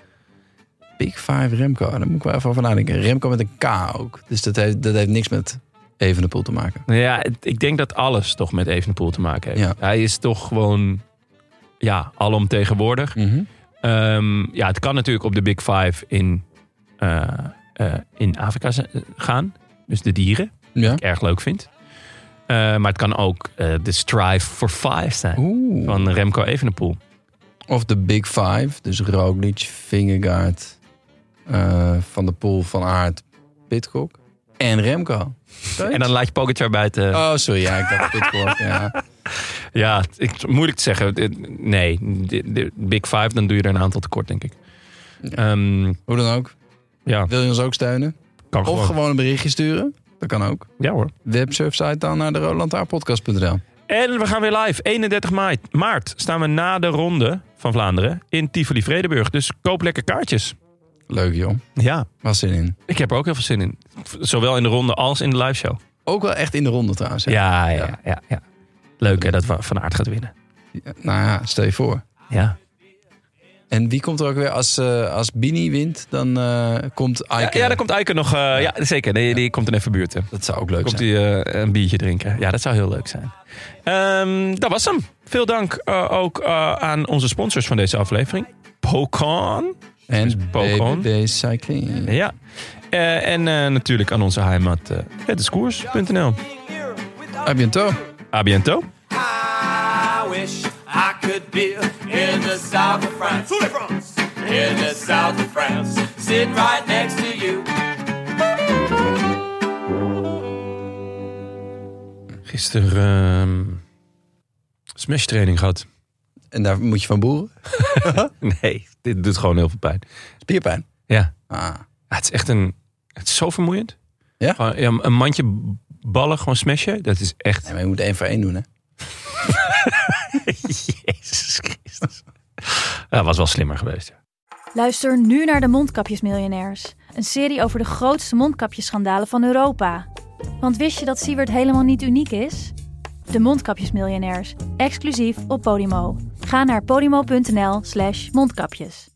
Big Five Remco. Daar moet ik wel even over nadenken. Remco met een K ook. Dus dat heeft, dat heeft niks met Evenepoel te maken. Ja, het- ik denk dat alles toch met Evenepoel te maken heeft. Ja. Hij is toch gewoon, ja, alomtegenwoordig. Mm-hmm. Um, ja, het kan natuurlijk op de Big Five in, uh, uh, in Afrika z- gaan. Dus de dieren, Ja. die ik erg leuk vind. Uh, maar het kan ook uh, de Strive for Five zijn. Oeh. Van Remco Evenepoel. Of de Big Five. Dus Roglic, Vingegaard, uh, Van der Poel, Van Aert, Pidcock en Remco. En dan laat je Pogacar buiten. Oh, sorry. Ja, ik dacht Pidcock. Ja. Ja, ik, moeilijk te zeggen. Dit- Nee, de, de Big Five, dan doe je er een aantal tekort, denk ik. Um, Hoe dan ook. ja, Wil je ons ook steunen? kan Of gewoon. gewoon een berichtje sturen. Dat kan ook. Ja hoor. Websurfsite dan naar de rolandtaarpodcast punt n l. En we gaan weer live. eenendertig maart staan we na de ronde van Vlaanderen in Tivoli-Vredenburg. Dus koop lekker kaartjes. Leuk, joh. Ja, Was zin in. ik heb er ook heel veel zin in. Zowel in de ronde als in de live show. Ook wel echt in de ronde trouwens. hè? Ja, ja, Ja. ja. ja, ja. Leuk hè, dat Van Aert gaat winnen. Ja, nou ja, stel je voor. Ja. En wie komt er ook weer als, uh, als Bini wint? Dan uh, komt Ja, Eike. ja, dan komt Eike nog. Uh, ja, zeker. Die, die komt dan even buurten. Dat zou ook leuk Komt zijn. hij uh, een biertje drinken. Ja, dat zou heel leuk zijn. Um, dat was hem. Veel dank uh, ook uh, aan onze sponsors van deze aflevering. Pocon. En Dus Pocon. B B B Cycling. Ja. Uh, en uh, natuurlijk aan onze heimat uh, hetdeskoers punt n l. A bientôt. A bientôt. I wish I could be in the south of France. In the south of France. Sitting right next to you. Gisteren uh, smash training gehad. En daar moet je van boeren? Nee, dit doet gewoon heel veel pijn. Spierpijn? Ja. Ah. Ja, het is echt een... Het is zo vermoeiend. Ja? Gewoon, ja, een mandje ballen gewoon smashen, dat is echt... Nee, maar je moet één voor één doen, hè? Jezus Christus. Dat was wel slimmer geweest, ja. Luister nu naar de Mondkapjesmiljonairs. Een serie over de grootste mondkapjesschandalen van Europa. Want wist je dat Siewert helemaal niet uniek is? De Mondkapjesmiljonairs, exclusief op Podimo. Ga naar podimo.nl slash mondkapjes.